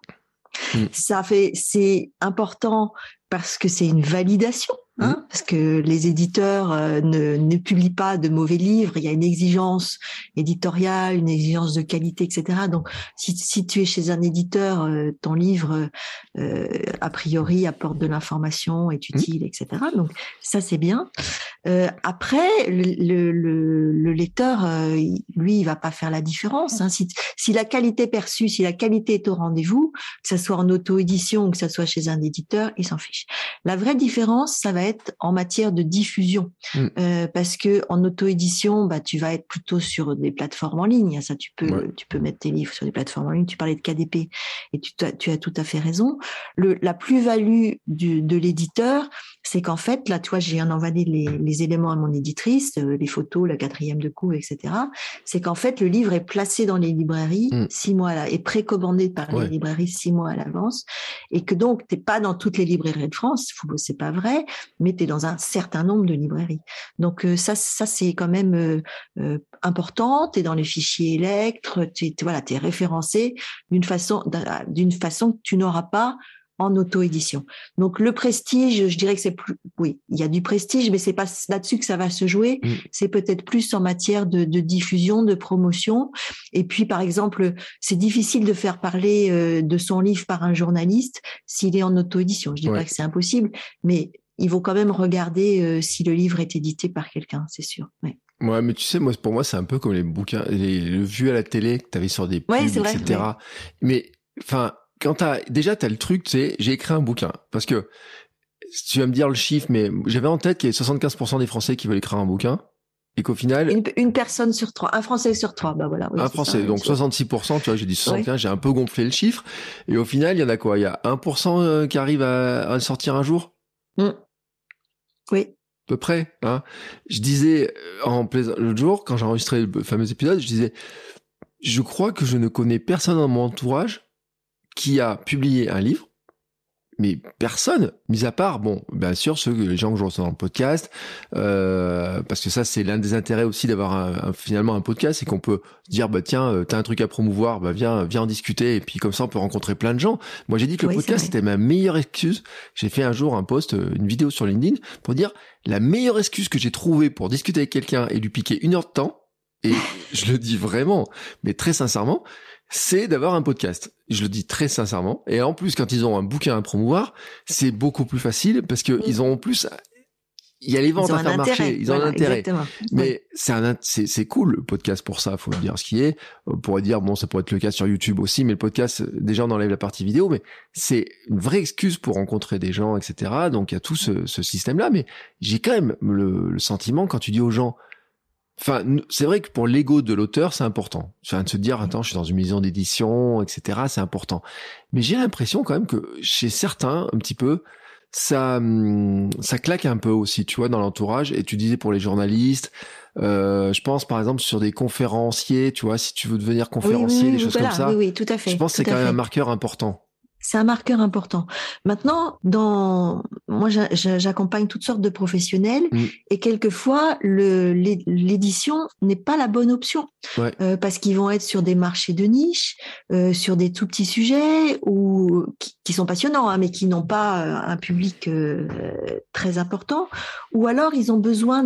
C'est important parce que c'est une validation, parce que les éditeurs ne publient pas de mauvais livres. Il y a une exigence éditoriale, une exigence de qualité, etc. Donc, si tu es chez un éditeur, ton livre, a priori, apporte de l'information, est utile, etc. Donc, ça, c'est bien. Après, le lecteur, lui, il va pas faire la différence. Si la qualité perçue, si la qualité est au rendez-vous, que ça soit en auto-édition ou que ça soit chez un éditeur, il s'en fiche. La vraie différence, ça va être en matière de diffusion, parce que en auto-édition, tu vas être plutôt sur des plateformes en ligne. Ça, tu peux mettre tes livres sur des plateformes en ligne. Tu parlais de KDP et tu as tout à fait raison. La plus-value de l'éditeur, c'est qu'en fait, là, toi, j'ai envoyé les éléments à mon éditrice, les photos, la 4e de couve, etc. C'est qu'en fait, le livre est placé dans les librairies 6 mois est précommandé par les librairies 6 mois à l'avance, et que donc, t'es pas dans toutes les librairies de France, c'est pas vrai, mais t'es dans un certain nombre de librairies. Donc, ça c'est quand même important. T'es dans les fichiers Electre, t'es référencé d'une façon que tu n'auras pas en auto-édition. Donc, le prestige, je dirais que il y a du prestige, mais c'est pas là-dessus que ça va se jouer. C'est peut-être plus en matière de diffusion, de promotion. Et puis, par exemple, c'est difficile de faire parler de son livre par un journaliste s'il est en auto-édition. Je dis pas que c'est impossible, mais il faut quand même regarder si le livre est édité par quelqu'un, c'est sûr. Ouais, mais tu sais, pour moi, c'est un peu comme les bouquins, le vu à la télé que t'avais sur des pubs, etc. Ouais. Mais, enfin, quand t'as le truc, tu sais, j'ai écrit un bouquin. Parce que, tu vas me dire le chiffre, mais j'avais en tête qu'il y avait 75% des Français qui veulent écrire un bouquin. Et qu'au final. Une personne sur 3, un Français sur 3, voilà. Oui, un Français, donc 66%, tu vois, j'ai dit 75, j'ai un peu gonflé le chiffre. Et au final, il y en a quoi? Il y a 1% qui arrive à sortir un jour? Oui. À peu près, hein. Je disais, l'autre jour, quand j'ai enregistré le fameux épisode, je disais, je crois que je ne connais personne dans mon entourage qui a publié un livre, mais personne, mis à part, bon, bien sûr, les gens que je reçois dans le podcast, parce que ça, c'est l'un des intérêts aussi d'avoir finalement un podcast, c'est qu'on peut se dire, tiens, t'as un truc à promouvoir, viens en discuter, et puis comme ça, on peut rencontrer plein de gens. Moi, j'ai dit que le podcast, c'était ma meilleure excuse. J'ai fait un jour un post, une vidéo sur LinkedIn, pour dire, la meilleure excuse que j'ai trouvée pour discuter avec quelqu'un et lui piquer 1 heure de temps, et je le dis vraiment, mais très sincèrement, c'est d'avoir un podcast. Je le dis très sincèrement. Et en plus, quand ils ont un bouquin à promouvoir, c'est beaucoup plus facile parce que ils ont en plus, il y a les ventes à faire marcher. Ils ont un intérêt. Exactement. Mais c'est cool, le podcast pour ça. Faut dire ce qui est. On pourrait dire, bon, ça pourrait être le cas sur YouTube aussi, mais le podcast, déjà, on enlève la partie vidéo, mais c'est une vraie excuse pour rencontrer des gens, etc. Donc, il y a tout ce système-là. Mais j'ai quand même le sentiment quand tu dis aux gens, enfin, c'est vrai que pour l'ego de l'auteur, c'est important. Enfin, de se dire, attends, je suis dans une maison d'édition, etc., c'est important. Mais j'ai l'impression quand même que chez certains, un petit peu, ça claque un peu aussi, tu vois, dans l'entourage. Et tu disais pour les journalistes, je pense par exemple sur des conférenciers, tu vois, si tu veux devenir conférencier, des choses comme ça. Oui, tout à fait. Je pense que c'est quand même un marqueur important. C'est un marqueur important. Maintenant, moi, j'accompagne toutes sortes de professionnels et quelquefois, l'édition n'est pas la bonne option parce qu'ils vont être sur des marchés de niche, sur des tout petits sujets ou qui sont passionnants, hein, mais qui n'ont pas un public très important. Ou alors, ils ont besoin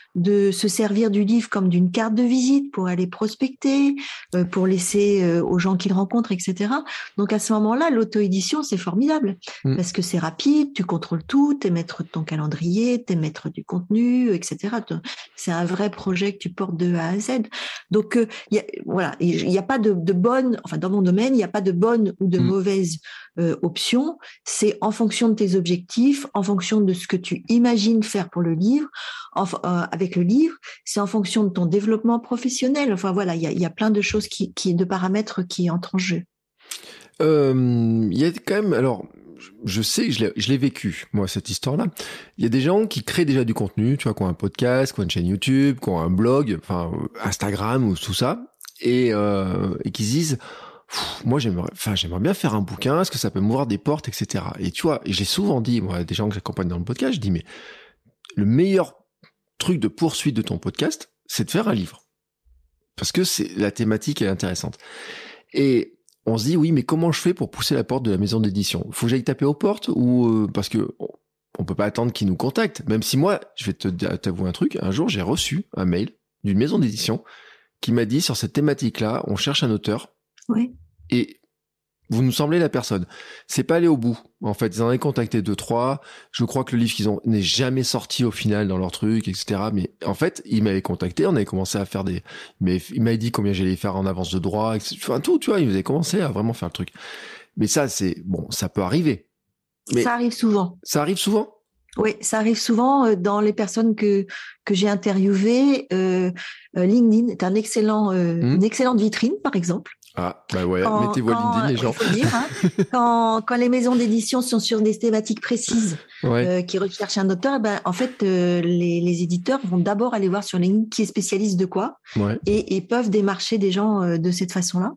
de se servir du livre comme d'une carte de visite pour aller prospecter, pour laisser aux gens qu'ils rencontrent, etc. Donc, à ce moment-là, l'auto-édition, c'est formidable parce que c'est rapide, tu contrôles tout, t'es maître de ton calendrier, t'es maître du contenu, etc. C'est un vrai projet que tu portes de A à Z. Donc, il y a pas de bonne, enfin, dans mon domaine, il n'y a pas de bonne ou de mauvaise option. C'est en fonction de tes objectifs, en fonction de ce que tu imagines faire pour le livre, avec le livre, c'est en fonction de ton développement professionnel. Enfin, voilà, il y a plein de choses de paramètres qui entrent en jeu. Il y a quand même, alors, je sais, je l'ai vécu, moi, cette histoire-là. Il y a des gens qui créent déjà du contenu, tu vois, qui ont un podcast, qui ont une chaîne YouTube, qui ont un blog, enfin, Instagram ou tout ça, et qui se disent, moi j'aimerais bien faire un bouquin, est-ce que ça peut m'ouvrir des portes, etc. Et tu vois, et j'ai souvent dit, moi, des gens que j'accompagne dans le podcast, je dis, mais le meilleur truc de poursuite de ton podcast, c'est de faire un livre. Parce que la thématique est intéressante. Et on se dit, oui, mais comment je fais pour pousser la porte de la maison d'édition? Faut que j'aille taper aux portes ou parce que on peut pas attendre qu'ils nous contactent. Même si moi, je vais t'avouer un truc, un jour j'ai reçu un mail d'une maison d'édition qui m'a dit, sur cette thématique-là, on cherche un auteur. Oui. Et vous nous semblez la personne. C'est pas allé au bout. En fait, ils en avaient contacté 2-3. Je crois que le livre qu'ils ont n'est jamais sorti au final dans leur truc, etc. Mais en fait, ils m'avaient contacté. On avait commencé à faire mais il m'avait dit combien j'allais faire en avance de droit, etc. Enfin, tout, tu vois, ils avaient commencé à vraiment faire le truc. Mais ça, ça peut arriver. Mais ça arrive souvent. Ça arrive souvent? Oui, ça arrive souvent dans les personnes que j'ai interviewées. LinkedIn est une excellente vitrine, par exemple. Ah, bah ouais, mettez-vous à LinkedIn, les gens. Faut dire, quand les maisons d'édition sont sur des thématiques précises, qui recherchent un auteur, en fait, les éditeurs vont d'abord aller voir sur LinkedIn qui est spécialiste de quoi, et peuvent démarcher des gens de cette façon-là.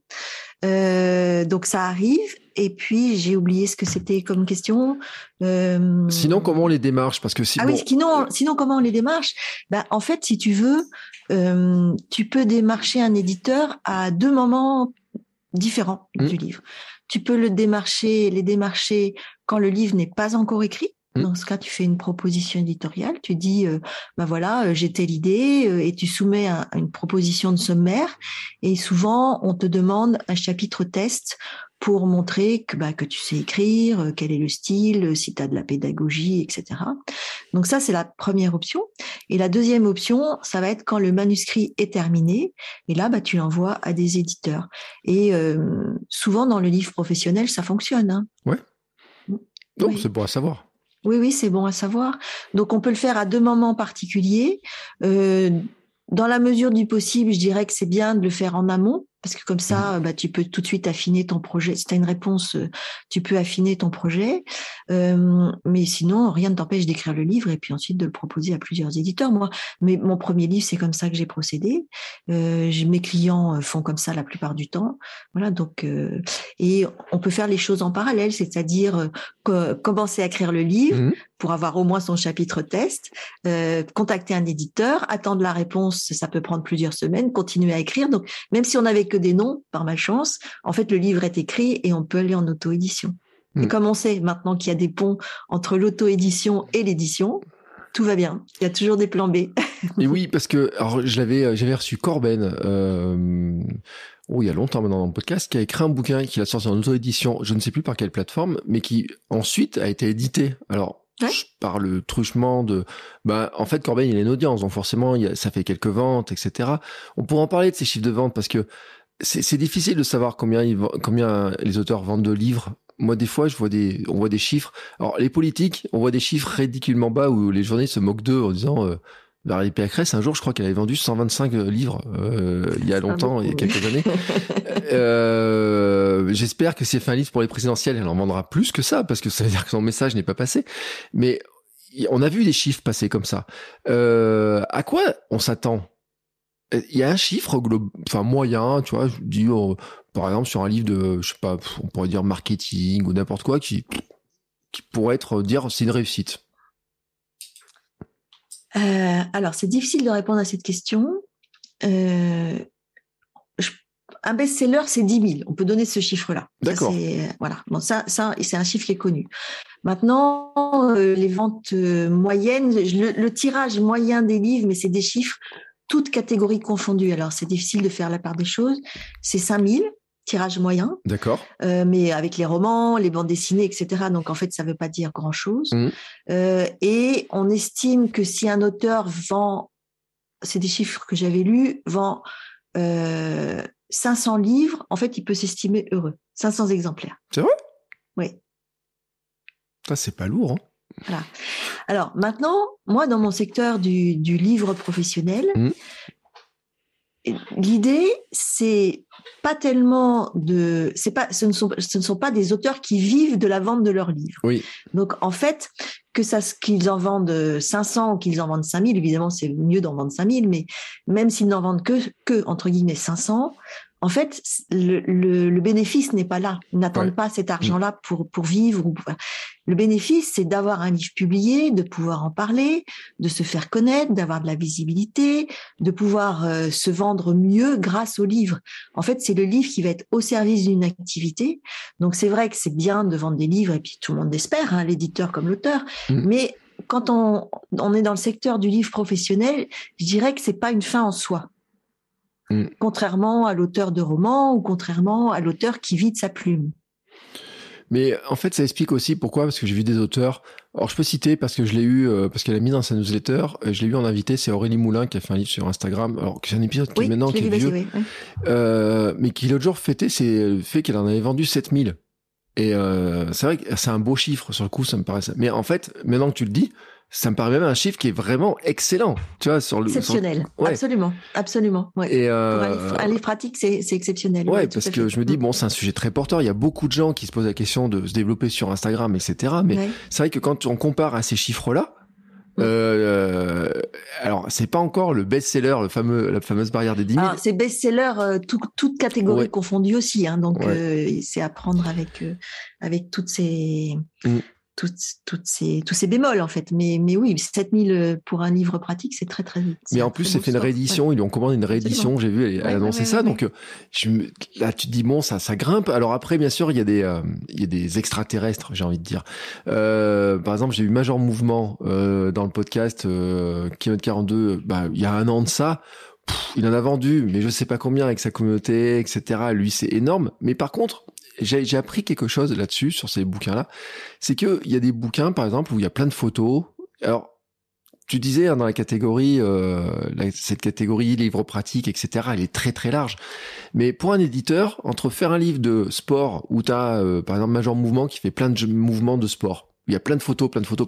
Donc ça arrive. Et puis j'ai oublié ce que c'était comme question. Sinon, comment on les démarche? Parce que sinon comment on les démarche? En fait, si tu veux, tu peux démarcher un éditeur à 2 moments différents du livre. Tu peux les démarcher quand le livre n'est pas encore écrit. Dans ce cas, tu fais une proposition éditoriale. Tu dis, voilà, j'ai telle idée, et tu soumets une proposition de sommaire. Et souvent, on te demande un chapitre test pour montrer que tu sais écrire, quel est le style, si tu as de la pédagogie, etc. Donc ça, c'est la première option. Et la deuxième option, ça va être quand le manuscrit est terminé. Et là, tu l'envoies à des éditeurs. Et souvent, dans le livre professionnel, ça fonctionne. Hein. Ouais. Donc, c'est bon à savoir. Oui, c'est bon à savoir. Donc, on peut le faire à 2 moments particuliers. Dans la mesure du possible, je dirais que c'est bien de le faire en amont, parce que comme ça, tu peux tout de suite affiner ton projet. Si tu as une réponse, tu peux affiner ton projet. Mais sinon, rien ne t'empêche d'écrire le livre et puis ensuite de le proposer à plusieurs éditeurs. Mais mon premier livre, c'est comme ça que j'ai procédé. Mes clients font comme ça la plupart du temps. Voilà, donc et on peut faire les choses en parallèle, c'est-à-dire commencer à écrire le livre pour avoir au moins son chapitre test, contacter un éditeur, attendre la réponse, ça peut prendre plusieurs semaines, continuer à écrire. Donc, même si on n'avait que des noms, par malchance, en fait, le livre est écrit et on peut aller en auto-édition. Et comme on sait maintenant qu'il y a des ponts entre l'auto-édition et l'édition, tout va bien. Il y a toujours des plans B. Et oui, parce que j'avais reçu Corben, il y a longtemps maintenant dans le podcast, qui a écrit un bouquin qu'il a sorti en auto-édition, je ne sais plus par quelle plateforme, mais qui ensuite a été édité. Alors, par le truchement en fait, Corben, il a une audience, donc forcément, ça fait quelques ventes, etc. On pourra en parler de ces chiffres de vente parce que c'est difficile de savoir combien les auteurs vendent de livres. Moi, des fois, on voit des chiffres. Alors, les politiques, on voit des chiffres ridiculement bas où les journalistes se moquent d'eux en disant, Valérie Pécresse, un jour, je crois qu'elle avait vendu 125 livres, il y a longtemps, il y a quelques années. J'espère que si elle fait un livre pour les présidentielles, elle en vendra plus que ça, parce que ça veut dire que son message n'est pas passé. Mais on a vu des chiffres passer comme ça. À quoi on s'attend? Il y a un chiffre moyen, tu vois, je dis, par exemple, sur un livre de, je sais pas, on pourrait dire marketing ou n'importe quoi, qui pourrait dire c'est une réussite. Alors, c'est difficile de répondre à cette question. Un best-seller, c'est 10 000. On peut donner ce chiffre-là. D'accord. Ça, c'est un chiffre qui est connu. Maintenant, les ventes moyennes, le tirage moyen des livres, mais c'est des chiffres toutes catégories confondues. Alors, c'est difficile de faire la part des choses. C'est 5 000. Tirage moyen. D'accord. Mais avec les romans, les bandes dessinées, etc. Donc, en fait, ça ne veut pas dire grand-chose. Et on estime que si un auteur vend, c'est des chiffres que j'avais lus, vend 500 livres, en fait, il peut s'estimer heureux. 500 exemplaires. C'est vrai? Oui. Ça, c'est pas lourd, hein? Voilà. Alors, maintenant, moi, dans mon secteur du livre professionnel, l'idée, c'est pas tellement ce ne sont pas des auteurs qui vivent de la vente de leurs livres. Oui. Donc, en fait, qu'ils en vendent 500 ou qu'ils en vendent 5000, évidemment, c'est mieux d'en vendre 5000, mais même s'ils n'en vendent que, entre guillemets, 500, en fait, le bénéfice n'est pas là. Ils n'attendent pas cet argent-là pour vivre. Le bénéfice, c'est d'avoir un livre publié, de pouvoir en parler, de se faire connaître, d'avoir de la visibilité, de pouvoir se vendre mieux grâce au livre. En fait, c'est le livre qui va être au service d'une activité. Donc, c'est vrai que c'est bien de vendre des livres, et puis tout le monde l'espère, hein, l'éditeur comme l'auteur, mais quand on est dans le secteur du livre professionnel, je dirais que c'est pas une fin en soi. Contrairement à l'auteur de romans ou contrairement à l'auteur qui vit de sa plume. Mais en fait, ça explique aussi pourquoi, parce que j'ai vu des auteurs. Alors, je peux citer parce que je l'ai eu, parce qu'elle a mis dans sa newsletter, je l'ai eu en invité, c'est Aurélie Moulin qui a fait un livre sur Instagram. Alors, c'est un épisode qui maintenant qui est vieux, mais qui l'autre jour fêtait, c'est le fait qu'elle en avait vendu 7000. Et c'est vrai que c'est un beau chiffre sur le coup, ça me paraît. Mais en fait, maintenant que tu le dis, ça me paraît même un chiffre qui est vraiment excellent, tu vois, exceptionnel, absolument. Ouais. Et pour un livre pratique, c'est exceptionnel. Ouais, parce que je me dis bon, c'est un sujet très porteur. Il y a beaucoup de gens qui se posent la question de se développer sur Instagram, etc. Mais c'est vrai que quand on compare à ces chiffres-là, alors c'est pas encore le best-seller, la fameuse barrière des 10 000. Alors, c'est best-seller toute catégorie confondue aussi, hein, donc c'est à prendre avec toutes ces tous ces bémols en fait, mais oui, 7000 pour un livre pratique, c'est très très vite. Mais en plus, c'est fait une réédition, ils lui ont commandé une réédition, j'ai vu, elle annonçait ça, donc là tu te dis bon, ça grimpe. Alors après, bien sûr, il y a des extraterrestres, j'ai envie de dire. Par exemple, j'ai eu Major Mouvement dans le podcast Kilomètre 42, il y a un an de ça. Il en a vendu, mais je sais pas combien avec sa communauté, etc. Lui, c'est énorme. Mais par contre, j'ai appris quelque chose là-dessus, sur ces bouquins-là. C'est que il y a des bouquins, par exemple, où il y a plein de photos. Alors, tu disais, hein, dans la catégorie, cette catégorie livre pratique, etc., elle est très très large. Mais pour un éditeur, entre faire un livre de sport, où tu as, par exemple, Major Mouvement qui fait plein de mouvements de sport, où il y a plein de photos,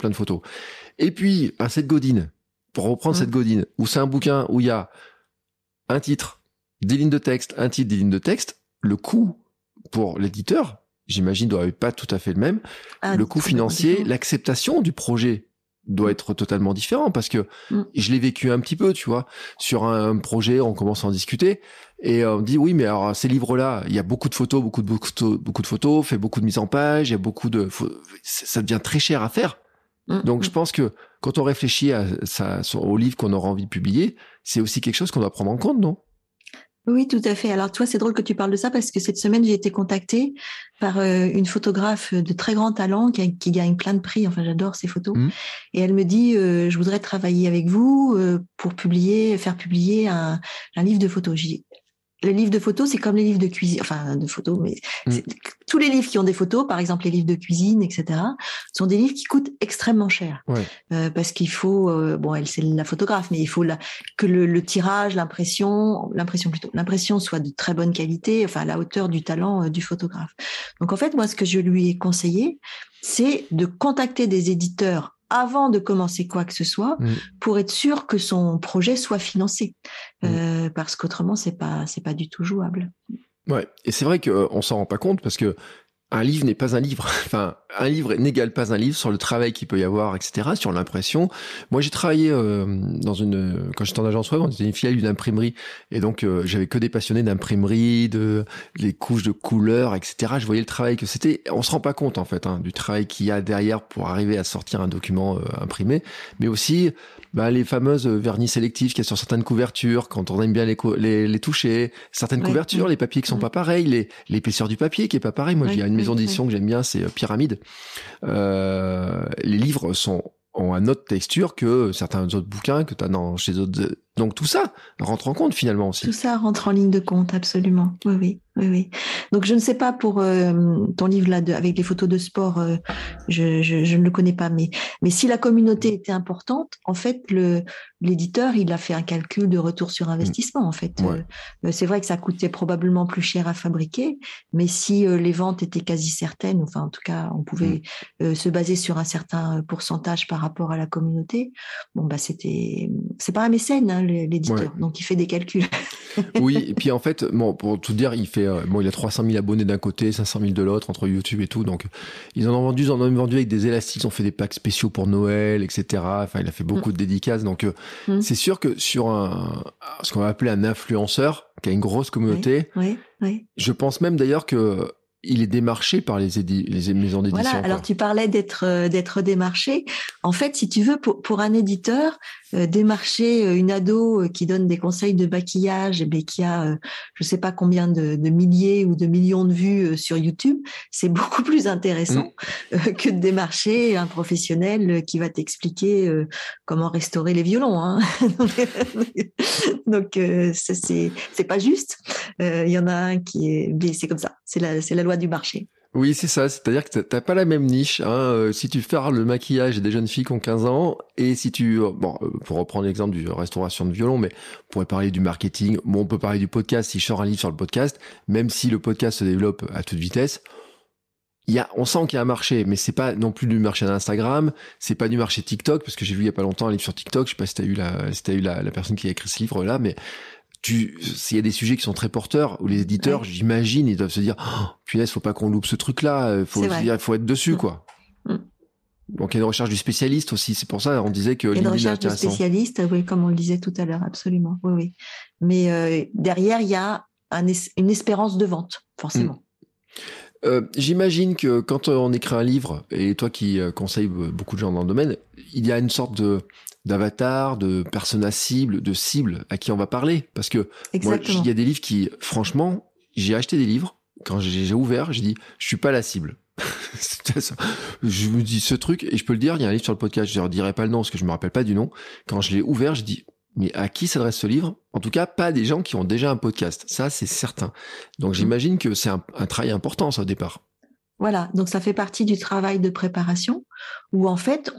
et puis un Seth Godin, pour reprendre Seth Godin, où c'est un bouquin où il y a un titre, des lignes de texte, un titre, des lignes de texte, le coût pour l'éditeur, j'imagine, doit être pas tout à fait le même. Le coût financier, l'acceptation du projet doit être totalement différent, parce que je l'ai vécu un petit peu, tu vois, sur un projet, on commence à en discuter et on dit oui, mais alors ces livres-là, il y a beaucoup de photos, beaucoup de photos, fait beaucoup de mise en page, il y a beaucoup de, ça devient très cher à faire. Donc je pense que quand on réfléchit au livre qu'on aura envie de publier, c'est aussi quelque chose qu'on doit prendre en compte, non? Oui, tout à fait. Alors, toi, c'est drôle que tu parles de ça parce que cette semaine, j'ai été contactée par une photographe de très grand talent qui gagne plein de prix. Enfin, j'adore ses photos. Et elle me dit, je voudrais travailler avec vous pour faire publier un livre de photos. J'ai dit, le livre de photos, c'est comme les livres de cuisine, enfin de photos, mais tous les livres qui ont des photos, par exemple les livres de cuisine, etc., sont des livres qui coûtent extrêmement cher. Parce qu'il faut, elle c'est la photographe, mais il faut que le tirage, l'impression soit de très bonne qualité, enfin à la hauteur du talent du photographe. Donc en fait, moi, ce que je lui ai conseillé, c'est de contacter des éditeurs avant de commencer quoi que ce soit, pour être sûr que son projet soit financé, parce qu'autrement c'est pas du tout jouable. Ouais, et c'est vrai qu'on s'en rend pas compte parce que un livre n'est pas un livre. Enfin, un livre n'égale pas un livre sur le travail qu'il peut y avoir, etc., sur l'impression. Moi, j'ai travaillé quand j'étais en agence web, on était une filiale d'une imprimerie, et donc j'avais que des passionnés d'imprimerie, de les couches de couleurs, etc. Je voyais le travail que c'était. On se rend pas compte en fait du travail qu'il y a derrière pour arriver à sortir un document imprimé, mais aussi les fameuses vernis sélectifs qu'il y a sur certaines couvertures, quand on aime bien les toucher, certaines couvertures, les papiers qui sont pas pareils, l'épaisseur du papier qui est pas pareil. Moi, il y a une maison d'édition que j'aime bien, c'est Pyramide. Les livres ont une autre texture que certains autres bouquins que tu as chez d'autres. Donc tout ça rentre en compte finalement aussi. Tout ça rentre en ligne de compte, absolument. Oui. Donc je ne sais pas pour ton livre là avec les photos de sport, je ne le connais pas, mais si la communauté était importante, en fait l'éditeur il a fait un calcul de retour sur investissement en fait. C'est vrai que ça coûtait probablement plus cher à fabriquer, mais si les ventes étaient quasi certaines, enfin en tout cas on pouvait se baser sur un certain pourcentage par rapport à la communauté. C'est pas un mécène, hein, l'éditeur, donc il fait des calculs. Oui, et puis en fait, bon, pour tout dire, il a 300 000 abonnés d'un côté, 500 000 de l'autre, entre YouTube et tout. Donc, ils en ont même vendu avec des élastiques. Ils ont fait des packs spéciaux pour Noël, etc. Enfin, il a fait beaucoup de dédicaces. Donc, c'est sûr que sur ce qu'on va appeler un influenceur, qui a une grosse communauté, oui. Je pense même d'ailleurs que il est démarché par les maisons d'édition. Voilà. Alors tu parlais d'être démarché. En fait, si tu veux, pour un éditeur, démarcher une ado qui donne des conseils de maquillage, mais qui a je sais pas combien de milliers ou de millions de vues sur YouTube, c'est beaucoup plus intéressant que de démarcher un professionnel qui va t'expliquer comment restaurer les violons. Hein. Donc c'est pas juste. Il y en a un c'est comme ça. C'est la loi du marché. Oui, c'est ça. C'est-à-dire que t'as pas la même niche. Si tu fais le maquillage des jeunes filles qui ont 15 ans, et si pour reprendre l'exemple du restauration de violon, mais on pourrait parler du marketing. Bon, on peut parler du podcast. Si je sors un livre sur le podcast, même si le podcast se développe à toute vitesse, on sent qu'il y a un marché, mais c'est pas non plus du marché d'Instagram, c'est pas du marché TikTok, parce que j'ai vu il y a pas longtemps un livre sur TikTok. Je sais pas si t'as eu la personne qui a écrit ce livre-là, mais s'il y a des sujets qui sont très porteurs, où les éditeurs, j'imagine, ils doivent se dire, punaise, faut pas qu'on loupe ce truc-là, faut être dessus, quoi. Donc, il y a une recherche du spécialiste aussi. C'est pour ça, on disait que il y a une recherche du spécialiste, oui, comme on le disait tout à l'heure, absolument. Oui. Mais derrière, il y a une espérance de vente, forcément. J'imagine que quand on écrit un livre, et toi qui conseilles beaucoup de gens dans le domaine, il y a une sorte d'avatar, de persona cible, de cible à qui on va parler. Parce que moi, il y a des livres qui, franchement, j'ai acheté des livres, quand j'ai ouvert, j'ai dit, je suis pas la cible. Je me dis ce truc, et je peux le dire, il y a un livre sur le podcast, je ne dirai pas le nom parce que je me rappelle pas du nom. Quand je l'ai ouvert, je dis, mais à qui s'adresse ce livre? En tout cas, pas des gens qui ont déjà un podcast. Ça, c'est certain. Donc, j'imagine que c'est un travail important, ça, au départ. Voilà, donc ça fait partie du travail de préparation où en fait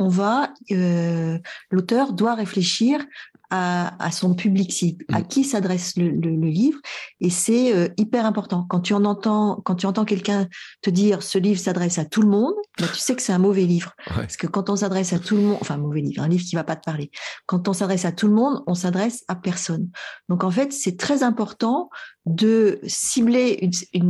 l'auteur doit réfléchir à son public cible, à qui s'adresse le livre, et c'est hyper important. Quand tu entends quelqu'un te dire ce livre s'adresse à tout le monde, bah, tu sais que c'est un mauvais livre. Ouais. Parce que quand on s'adresse à tout le monde, enfin mauvais livre, un livre qui va pas te parler. Quand on s'adresse à tout le monde, on s'adresse à personne. Donc en fait, c'est très important de cibler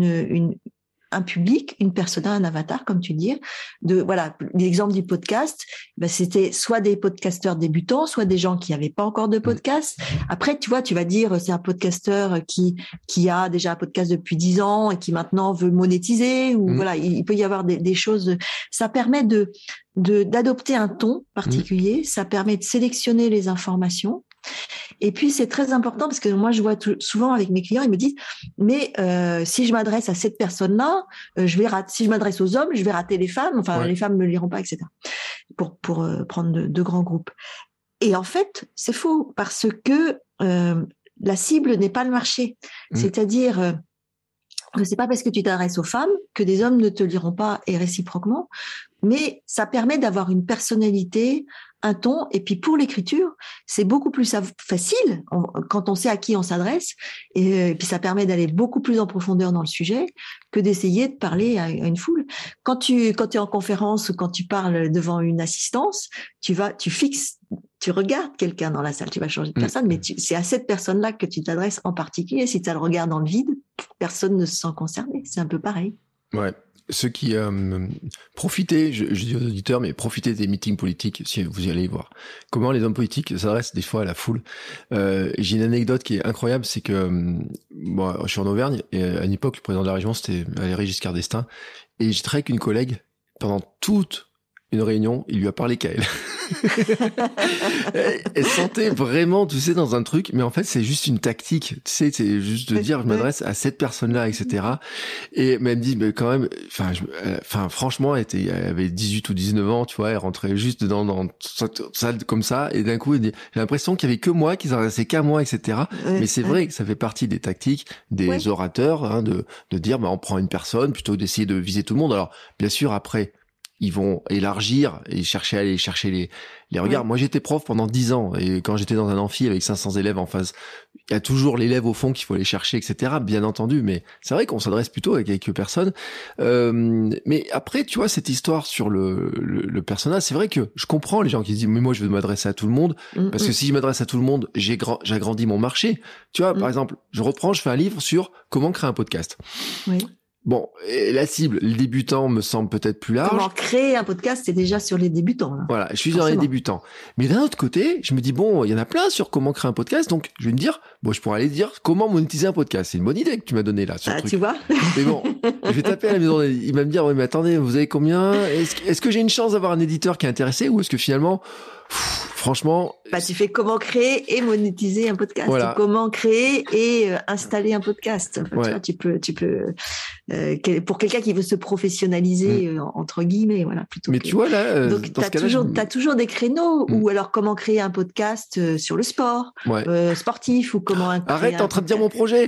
un public, une persona, un avatar, comme tu dis. L'exemple du podcast, c'était soit des podcasteurs débutants, soit des gens qui n'avaient pas encore de podcast. Après, tu vois, tu vas dire, c'est un podcasteur qui a déjà un podcast depuis 10 ans et qui maintenant veut monétiser, ou voilà, il peut y avoir des choses. Ça permet d'adopter un ton particulier, ça permet de sélectionner les informations. Et puis, c'est très important parce que moi, je vois souvent avec mes clients, ils me disent, mais si je m'adresse à cette personne-là, si je m'adresse aux hommes, je vais rater les femmes. Enfin, les femmes ne me liront pas, etc. Pour prendre de grands groupes. Et en fait, c'est faux parce que la cible n'est pas le marché. C'est-à-dire que c'est pas parce que tu t'adresses aux femmes que des hommes ne te liront pas, et réciproquement. Mais ça permet d'avoir une personnalité, un ton, et puis pour l'écriture, c'est beaucoup plus facile quand on sait à qui on s'adresse, et puis ça permet d'aller beaucoup plus en profondeur dans le sujet que d'essayer de parler à une foule. Quand tu es en conférence ou quand tu parles devant une assistance, tu regardes quelqu'un dans la salle, tu vas changer de personne, mais c'est à cette personne-là que tu t'adresses en particulier. Si tu as le regard dans le vide, personne ne se sent concerné. C'est un peu pareil. Ouais. Ceux qui profitez, je dis aux auditeurs, mais profitez des meetings politiques si vous y allez voir. Comment les hommes politiques s'adressent des fois à la foule. J'ai une anecdote qui est incroyable, c'est que moi, je suis en Auvergne et à une époque, le président de la région, c'était Valéry Giscard d'Estaing, et j'ai travaillé avec une collègue pendant toute une réunion, il lui a parlé qu'à elle. Elle sentait vraiment, tu sais, dans un truc, mais en fait, c'est juste une tactique, tu sais, c'est juste de dire, je m'adresse à cette personne-là, etc. Mais elle me dit, mais quand même, franchement, elle avait 18 ou 19 ans, tu vois, elle rentrait juste dans cette salle comme ça, et d'un coup, elle dit, j'ai l'impression qu'il y avait que moi, qu'ils s'adressaient qu'à moi, etc. Mais c'est vrai que ça fait partie des tactiques des orateurs, hein, de dire, on prend une personne, plutôt d'essayer de viser tout le monde. Alors, bien sûr, après, ils vont élargir et à aller chercher les regards. Ouais. Moi, j'étais prof pendant 10 ans et quand j'étais dans un amphi avec 500 élèves en face, il y a toujours l'élève au fond qu'il faut aller chercher, etc. Bien entendu, mais c'est vrai qu'on s'adresse plutôt à quelques personnes. Mais après, tu vois, cette histoire sur le persona, c'est vrai que je comprends les gens qui se disent mais moi je veux m'adresser à tout le monde, parce que si je m'adresse à tout le monde, j'agrandis mon marché. Tu vois, par exemple, je fais un livre sur comment créer un podcast. Oui. Bon, et la cible, le débutant me semble peut-être plus large. Comment créer un podcast, c'est déjà sur les débutants. Là. Voilà, je suis dans les débutants. Mais d'un autre côté, je me dis, bon, il y en a plein sur comment créer un podcast, donc je vais me dire, bon, je pourrais aller dire comment monétiser un podcast. C'est une bonne idée que tu m'as donnée là. Sur le truc. Tu vois. Mais bon, je vais taper à la maison, il va me dire, ouais, mais attendez, vous avez combien? Est-ce que j'ai une chance d'avoir un éditeur qui est intéressé, ou est-ce que finalement, franchement... tu fais comment créer et monétiser un podcast. Voilà. Comment créer et installer un podcast. Enfin, tu vois, tu peux pour quelqu'un qui veut se professionnaliser, entre guillemets, voilà. Plutôt mais tu vois, là, donc, t'as toujours des créneaux, ou alors comment créer un podcast sur le sport, sportif, ou comment... Arrête, t'es en train de dire mon projet.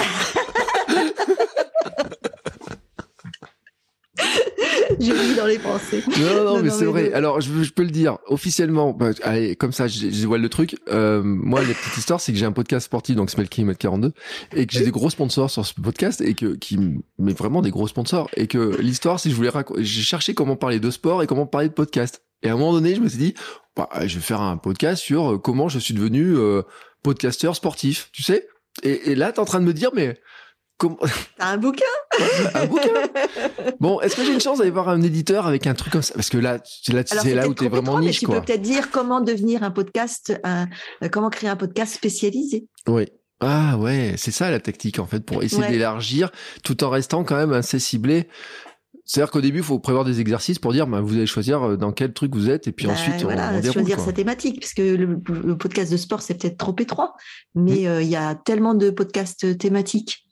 J'ai mis dans les pensées. Non, mais c'est vrai. Alors, je peux le dire officiellement. Allez, comme ça, je dévoile le truc. Moi, la petite histoire, c'est que j'ai un podcast sportif, donc Smell Kilomètre 42, et que j'ai des gros sponsors sur ce podcast, et mais vraiment des gros sponsors. Et que l'histoire, c'est que j'ai cherché comment parler de sport et comment parler de podcast. Et à un moment donné, je me suis dit, je vais faire un podcast sur comment je suis devenu podcasteur sportif, tu sais. Et là, t'es en train de me dire, mais T'as un bouquin. Un bouquin. Bon, est-ce que j'ai une chance d'aller voir un éditeur avec un truc comme ça? Parce que là, c'est là où t'es vraiment niche, tu peux peut-être dire comment devenir un podcast, comment créer un podcast spécialisé. Oui. Ah ouais, c'est ça la tactique en fait, pour essayer d'élargir tout en restant quand même assez ciblé. C'est-à-dire qu'au début, il faut prévoir des exercices pour dire, vous allez choisir dans quel truc vous êtes, et puis ensuite, on déroule. Choisir sa thématique, parce que le podcast de sport, c'est peut-être trop étroit, mais il y a tellement de podcasts thématiques.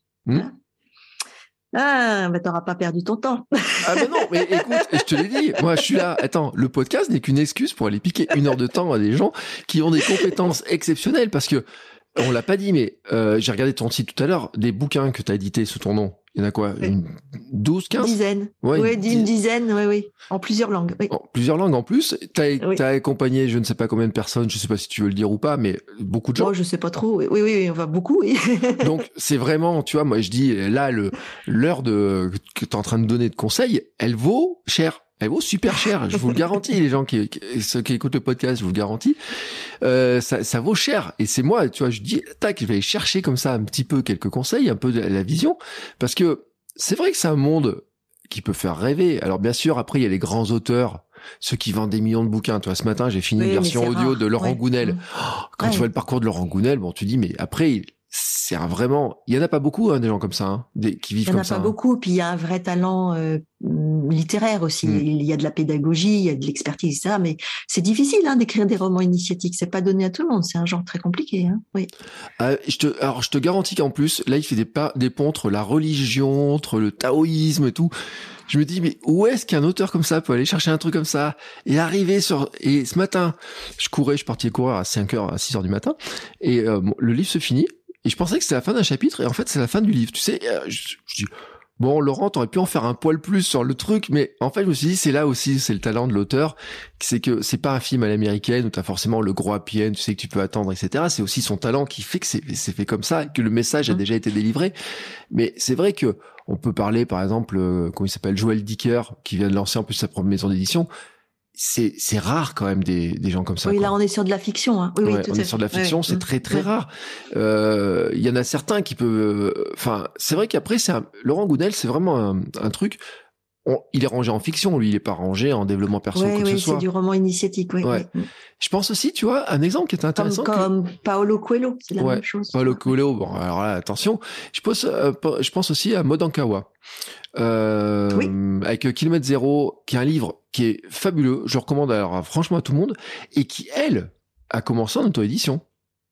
T'auras pas perdu ton temps. Ah ben non, mais écoute, je te l'ai dit, moi je suis là. Attends, le podcast n'est qu'une excuse pour aller piquer 1 heure de temps à des gens qui ont des compétences exceptionnelles, parce que on l'a pas dit, mais j'ai regardé ton site tout à l'heure, des bouquins que t'as édités sous ton nom. Il y en a quoi, 12, 15? Une dizaine. Une dizaine, oui. En plusieurs langues. Oui. En plusieurs langues en plus. T'as accompagné je ne sais pas combien de personnes, je sais pas si tu veux le dire ou pas, mais beaucoup de gens. Moi, je sais pas trop. Oui, enfin beaucoup, oui. Donc, c'est vraiment, tu vois, moi je dis, là, l'heure que t'es en train de donner de conseils, elle vaut cher. Elle vaut super cher, je vous le garantis, les gens ceux qui écoutent le podcast, je vous le garantis. Ça vaut cher. Et c'est moi, tu vois, je dis, tac, je vais aller chercher comme ça un petit peu quelques conseils, un peu de la vision. Parce que c'est vrai que c'est un monde qui peut faire rêver. Alors bien sûr, après, il y a les grands auteurs, ceux qui vendent des millions de bouquins. Toi, ce matin, j'ai fini une version audio de Laurent Gounel. Quand tu vois le parcours de Laurent Gounel, bon, tu dis, mais après, c'est vraiment, il y en a pas beaucoup, des gens comme ça, qui vivent comme ça. Il y en a pas beaucoup, puis il y a un vrai talent littéraire aussi. Il y a de la pédagogie, il y a de l'expertise, etc. Mais c'est difficile d'écrire des romans initiatiques. C'est pas donné à tout le monde. C'est un genre très compliqué. Oui. Alors, je te garantis qu'en plus, là, il fait des ponts entre la religion, entre le taoïsme et tout. Je me dis, mais où est-ce qu'un auteur comme ça peut aller chercher un truc comme ça et arriver et ce matin, je suis parti courir à 5h, à 6h du matin, et le livre se finit. Et je pensais que c'était la fin d'un chapitre, et en fait, c'est la fin du livre. Tu sais, je dis, bon, Laurent, t'aurais pu en faire un poil plus sur le truc, mais en fait, je me suis dit, c'est là aussi, c'est le talent de l'auteur, c'est que c'est pas un film à l'américaine où t'as forcément le gros happy end, tu sais que tu peux attendre, etc. C'est aussi son talent qui fait que c'est fait comme ça, que le message a déjà été délivré. Mais c'est vrai que on peut parler, par exemple, comment il s'appelle, Joël Dicker, qui vient de lancer en plus sa propre maison d'édition. C'est rare quand même des gens comme ça. Oui, quoi. Là on est sur de la fiction. Hein. Oui, on est sur de la fiction, c'est très très rare. Il y en a certains qui peuvent. Enfin, c'est vrai qu'après Laurent Gounel, c'est vraiment un truc. Il est rangé en fiction, lui, il est pas rangé en développement perso. Oui, c'est du roman initiatique. Oui. Je pense aussi, tu vois, un exemple qui est intéressant. Comme Paolo Coelho, c'est la même chose. Paolo Coelho, bon, alors là, attention. Je pense aussi à Maud Ankawa. Avec Kilomètre Zéro, qui est un livre qui est fabuleux, je le recommande alors franchement à tout le monde, et qui, elle, a commencé en auto-édition.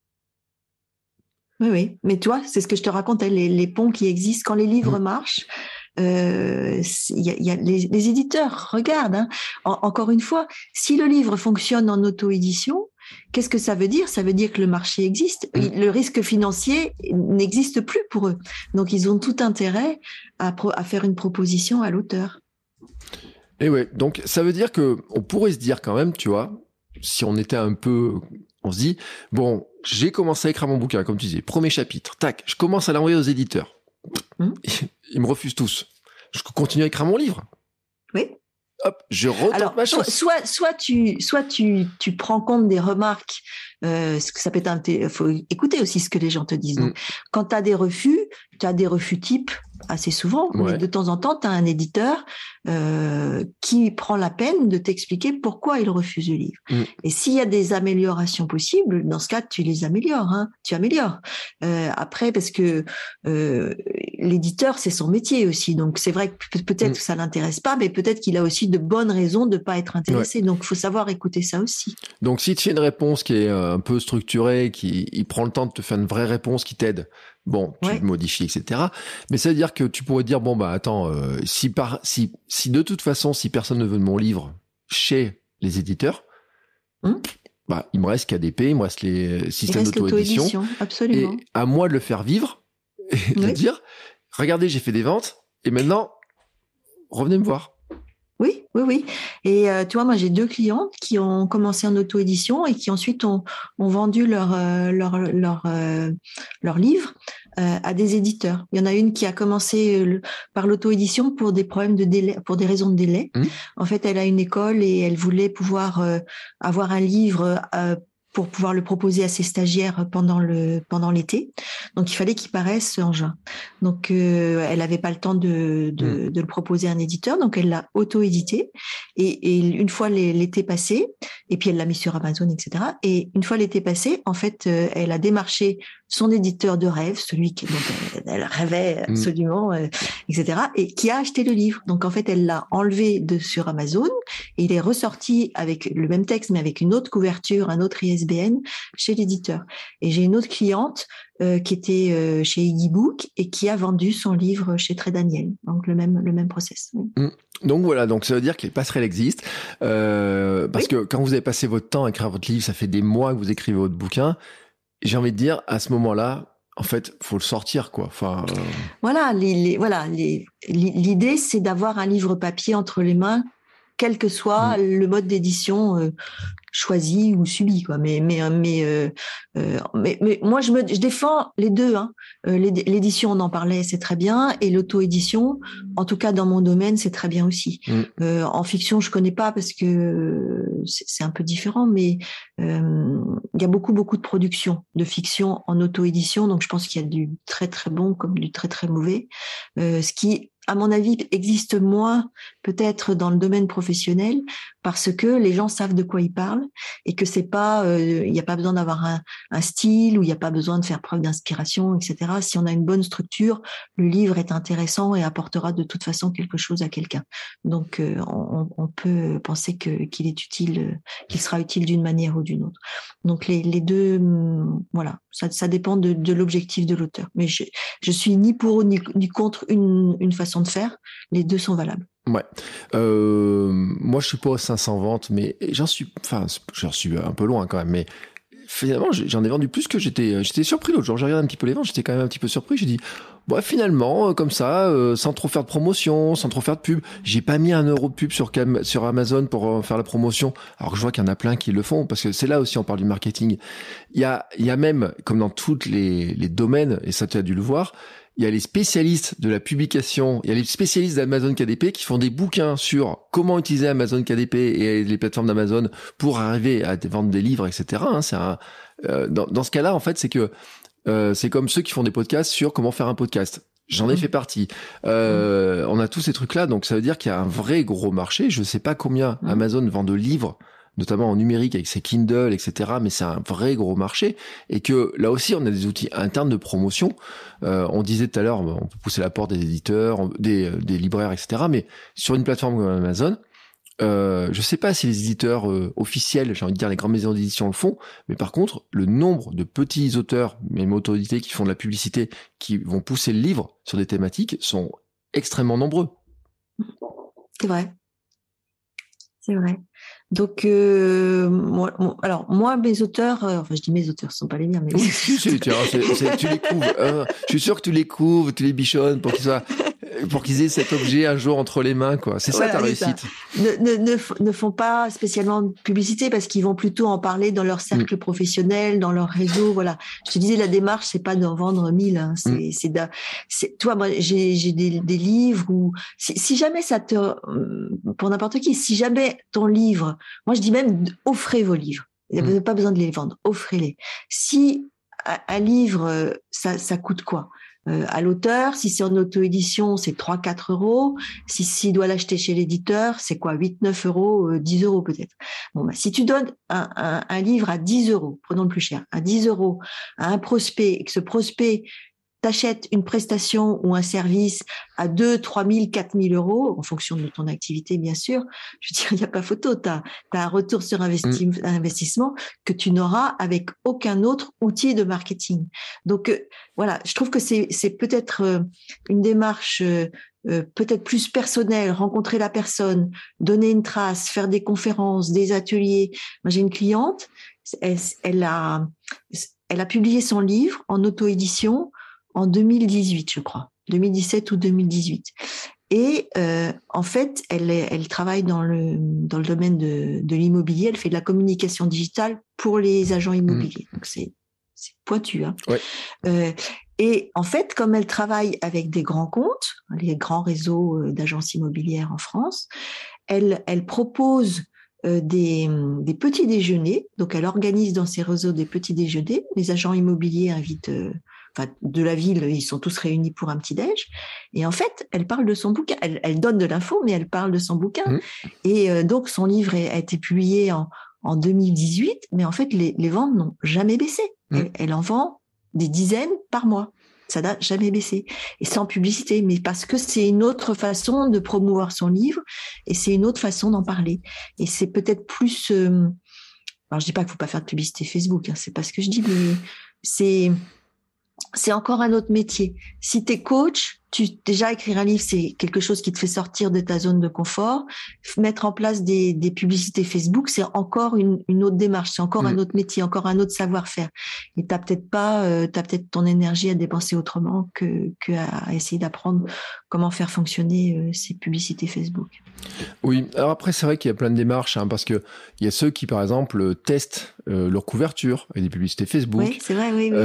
Oui, mais tu vois, c'est ce que je te racontais, les ponts qui existent quand les livres marchent. Y a les éditeurs regardent. Encore une fois, si le livre fonctionne en auto-édition, qu'est-ce que ça veut dire? Ça veut dire que le marché existe. Le risque financier n'existe plus pour eux. Donc, ils ont tout intérêt à faire une proposition à l'auteur. Et donc ça veut dire que on pourrait se dire quand même, tu vois, si on était un peu On se dit, bon, j'ai commencé à écrire mon bouquin, comme tu disais, premier chapitre, tac, je commence à l'envoyer aux éditeurs. Ils me refusent tous. Je continue à écrire mon livre. Oui. Hop, je retente ma chance. Soit tu prends compte des remarques, ce que ça peut être faut écouter aussi ce que les gens te disent. Donc, quand tu as des refus types assez souvent, mais de temps en temps, tu as un éditeur qui prend la peine de t'expliquer pourquoi il refuse le livre. Et s'il y a des améliorations possibles, dans ce cas, tu les améliores. Tu améliores. Après, parce que l'éditeur, c'est son métier aussi. Donc, c'est vrai que peut-être que ça l'intéresse pas, mais peut-être qu'il a aussi de bonnes raisons de pas être intéressé. Donc, il faut savoir écouter ça aussi. Donc, si tu as une réponse qui est un peu structurée, il prend le temps de te faire une vraie réponse qui t'aide, bon, tu modifies, etc. Mais ça veut dire que tu pourrais dire, bon, bah, attends, si de toute façon, si personne ne veut de mon livre chez les éditeurs, bah, il me reste KDP, il me reste les systèmes d'auto-édition. Absolument. Et à moi de le faire vivre et de dire, regardez, j'ai fait des ventes et maintenant, revenez me voir. Oui. Et tu vois, moi, j'ai 2 clientes qui ont commencé en auto-édition et qui ensuite ont vendu leur livre à des éditeurs. Il y en a une qui a commencé par l'auto-édition pour des problèmes de délai, pour des raisons de délai. En fait, elle a une école et elle voulait pouvoir avoir un livre pour pouvoir le proposer à ses stagiaires pendant l'été. Donc, il fallait qu'il paraisse en juin. Donc, elle n'avait pas le temps de le proposer à un éditeur. Donc, elle l'a auto-édité. Et une fois l'été passé, et puis elle l'a mis sur Amazon, etc. Et une fois l'été passé, en fait, elle a démarché son éditeur de rêve, celui dont elle rêvait absolument, etc. Et qui a acheté le livre. Donc, en fait, elle l'a enlevé sur Amazon et il est ressorti avec le même texte, mais avec une autre couverture, un autre ISBN chez l'éditeur. Et j'ai une autre cliente qui était chez Iggy Book et qui a vendu son livre chez Très Daniel. Donc, le même process. Donc voilà, donc ça veut dire que les passerelles existent, parce que quand vous avez passé votre temps à écrire votre livre, ça fait des mois que vous écrivez votre bouquin. J'ai envie de dire, à ce moment-là, en fait, faut le sortir, quoi. Enfin. Voilà, l'idée, c'est d'avoir un livre papier entre les mains, quel que soit le mode d'édition choisi ou subi, quoi. Mais moi, je défends les deux. L'édition, on en parlait, c'est très bien, et l'auto-édition, en tout cas dans mon domaine, c'est très bien aussi. En fiction, je connais pas parce que c'est un peu différent, mais il y a beaucoup de productions de fiction en auto-édition, donc je pense qu'il y a du très très bon comme du très très mauvais, ce qui, à mon avis, existe moins peut-être dans le domaine professionnel parce que les gens savent de quoi ils parlent et que c'est pas, il n'y a pas besoin d'avoir un style ou il n'y a pas besoin de faire preuve d'inspiration, etc. Si on a une bonne structure, le livre est intéressant et apportera de toute façon quelque chose à quelqu'un. Donc, on peut penser qu'il est utile, qu'il sera utile d'une manière ou d'une autre. Donc, les deux, voilà, ça dépend de l'objectif de l'auteur. Mais je suis ni pour ni contre une façon de faire. Les deux sont valables. Ouais. Moi, je suis pas aux 500 ventes, mais j'en suis un peu loin quand même, mais finalement, j'en ai vendu plus que j'étais surpris l'autre jour. J'ai regardé un petit peu les ventes, j'étais quand même un petit peu surpris. J'ai dit, bon, finalement, comme ça, sans trop faire de promotion, sans trop faire de pub, j'ai pas mis 1 euro de pub sur Amazon pour faire la promotion. Alors que je vois qu'il y en a plein qui le font, parce que c'est là aussi on parle du marketing. Il y a même, comme dans tous les domaines, et ça tu as dû le voir, il y a les spécialistes de la publication, il y a les spécialistes d'Amazon KDP qui font des bouquins sur comment utiliser Amazon KDP et les plateformes d'Amazon pour arriver à vendre des livres, etc. Dans ce cas-là, en fait, c'est que c'est comme ceux qui font des podcasts sur comment faire un podcast. J'en ai fait partie. On a tous ces trucs-là, donc ça veut dire qu'il y a un vrai gros marché. Je sais pas combien Amazon vend de livres, notamment en numérique avec ses Kindle, etc. Mais c'est un vrai gros marché et que là aussi on a des outils internes de promotion. On disait tout à l'heure, on peut pousser la porte des éditeurs, des libraires, etc. Mais sur une plateforme comme Amazon, je sais pas si les éditeurs officiels, j'ai envie de dire les grandes maisons d'édition le font, mais par contre le nombre de petits auteurs, même auto-édités qui font de la publicité, qui vont pousser le livre sur des thématiques sont extrêmement nombreux. C'est vrai. Donc, moi, mes auteurs, enfin, je dis mes auteurs, ce sont pas les miens, mais oui, tu les couves. Je suis sûr que tu les couves, tu les bichonnes pour qu'ils soient pour qu'ils aient cet objet un jour entre les mains, quoi. C'est ça ta réussite. Ne font pas spécialement de publicité parce qu'ils vont plutôt en parler dans leur cercle professionnel, dans leur réseau. Voilà. Je te disais, la démarche, c'est pas d'en vendre 1000. Hein. Toi, moi, j'ai des livres où, si jamais ça pour n'importe qui, si jamais ton livre, moi je dis même, offrez vos livres. Vous n'avez pas besoin de les vendre, offrez-les. Si un livre, ça coûte quoi? À l'auteur, si c'est en auto-édition, c'est 3-4 euros. S'il doit l'acheter chez l'éditeur, c'est quoi? 8-9 euros, 10 euros peut-être. Bon, bah, si tu donnes un livre à 10 euros, prenons le plus cher, à 10 euros à un prospect, et que ce prospect t'achètes une prestation ou un service à 2, 3 000, 4 000 euros, en fonction de ton activité, bien sûr, je veux dire, il n'y a pas photo. T'as un retour sur investissement que tu n'auras avec aucun autre outil de marketing. Donc, voilà, je trouve que c'est peut-être une démarche peut-être plus personnelle, rencontrer la personne, donner une trace, faire des conférences, des ateliers. Moi, j'ai une cliente, elle a publié son livre en auto-édition en 2018, je crois, 2017 ou 2018. Et en fait, elle travaille dans le domaine de l'immobilier. Elle fait de la communication digitale pour les agents immobiliers. Donc c'est pointu, hein. Ouais. Et en fait, comme elle travaille avec des grands comptes, les grands réseaux d'agences immobilières en France, elle propose des petits déjeuners. Donc, elle organise dans ses réseaux des petits déjeuners. Les agents immobiliers invitent de la ville, ils sont tous réunis pour un petit-déj. Et en fait, elle parle de son bouquin. Elle donne de l'info, mais elle parle de son bouquin. Et donc, son livre a été publié en 2018, mais en fait, les ventes n'ont jamais baissé. Elle en vend des dizaines par mois. Ça n'a jamais baissé. Et sans publicité, mais parce que c'est une autre façon de promouvoir son livre et c'est une autre façon d'en parler. Et c'est peut-être plus... alors, je dis pas qu'il faut pas faire de publicité Facebook, hein, c'est pas ce que je dis, mais c'est encore un autre métier. Si t'es coach, déjà écrire un livre, c'est quelque chose qui te fait sortir de ta zone de confort. Mettre en place des publicités Facebook, c'est encore une autre démarche, c'est encore un autre métier, encore un autre savoir-faire. Et t'as peut-être ton énergie à dépenser autrement que à essayer d'apprendre comment faire fonctionner ces publicités Facebook. Oui, alors après c'est vrai qu'il y a plein de démarches, hein, parce que il y a ceux qui par exemple testent leur couverture et des publicités Facebook. Oui, c'est vrai, oui.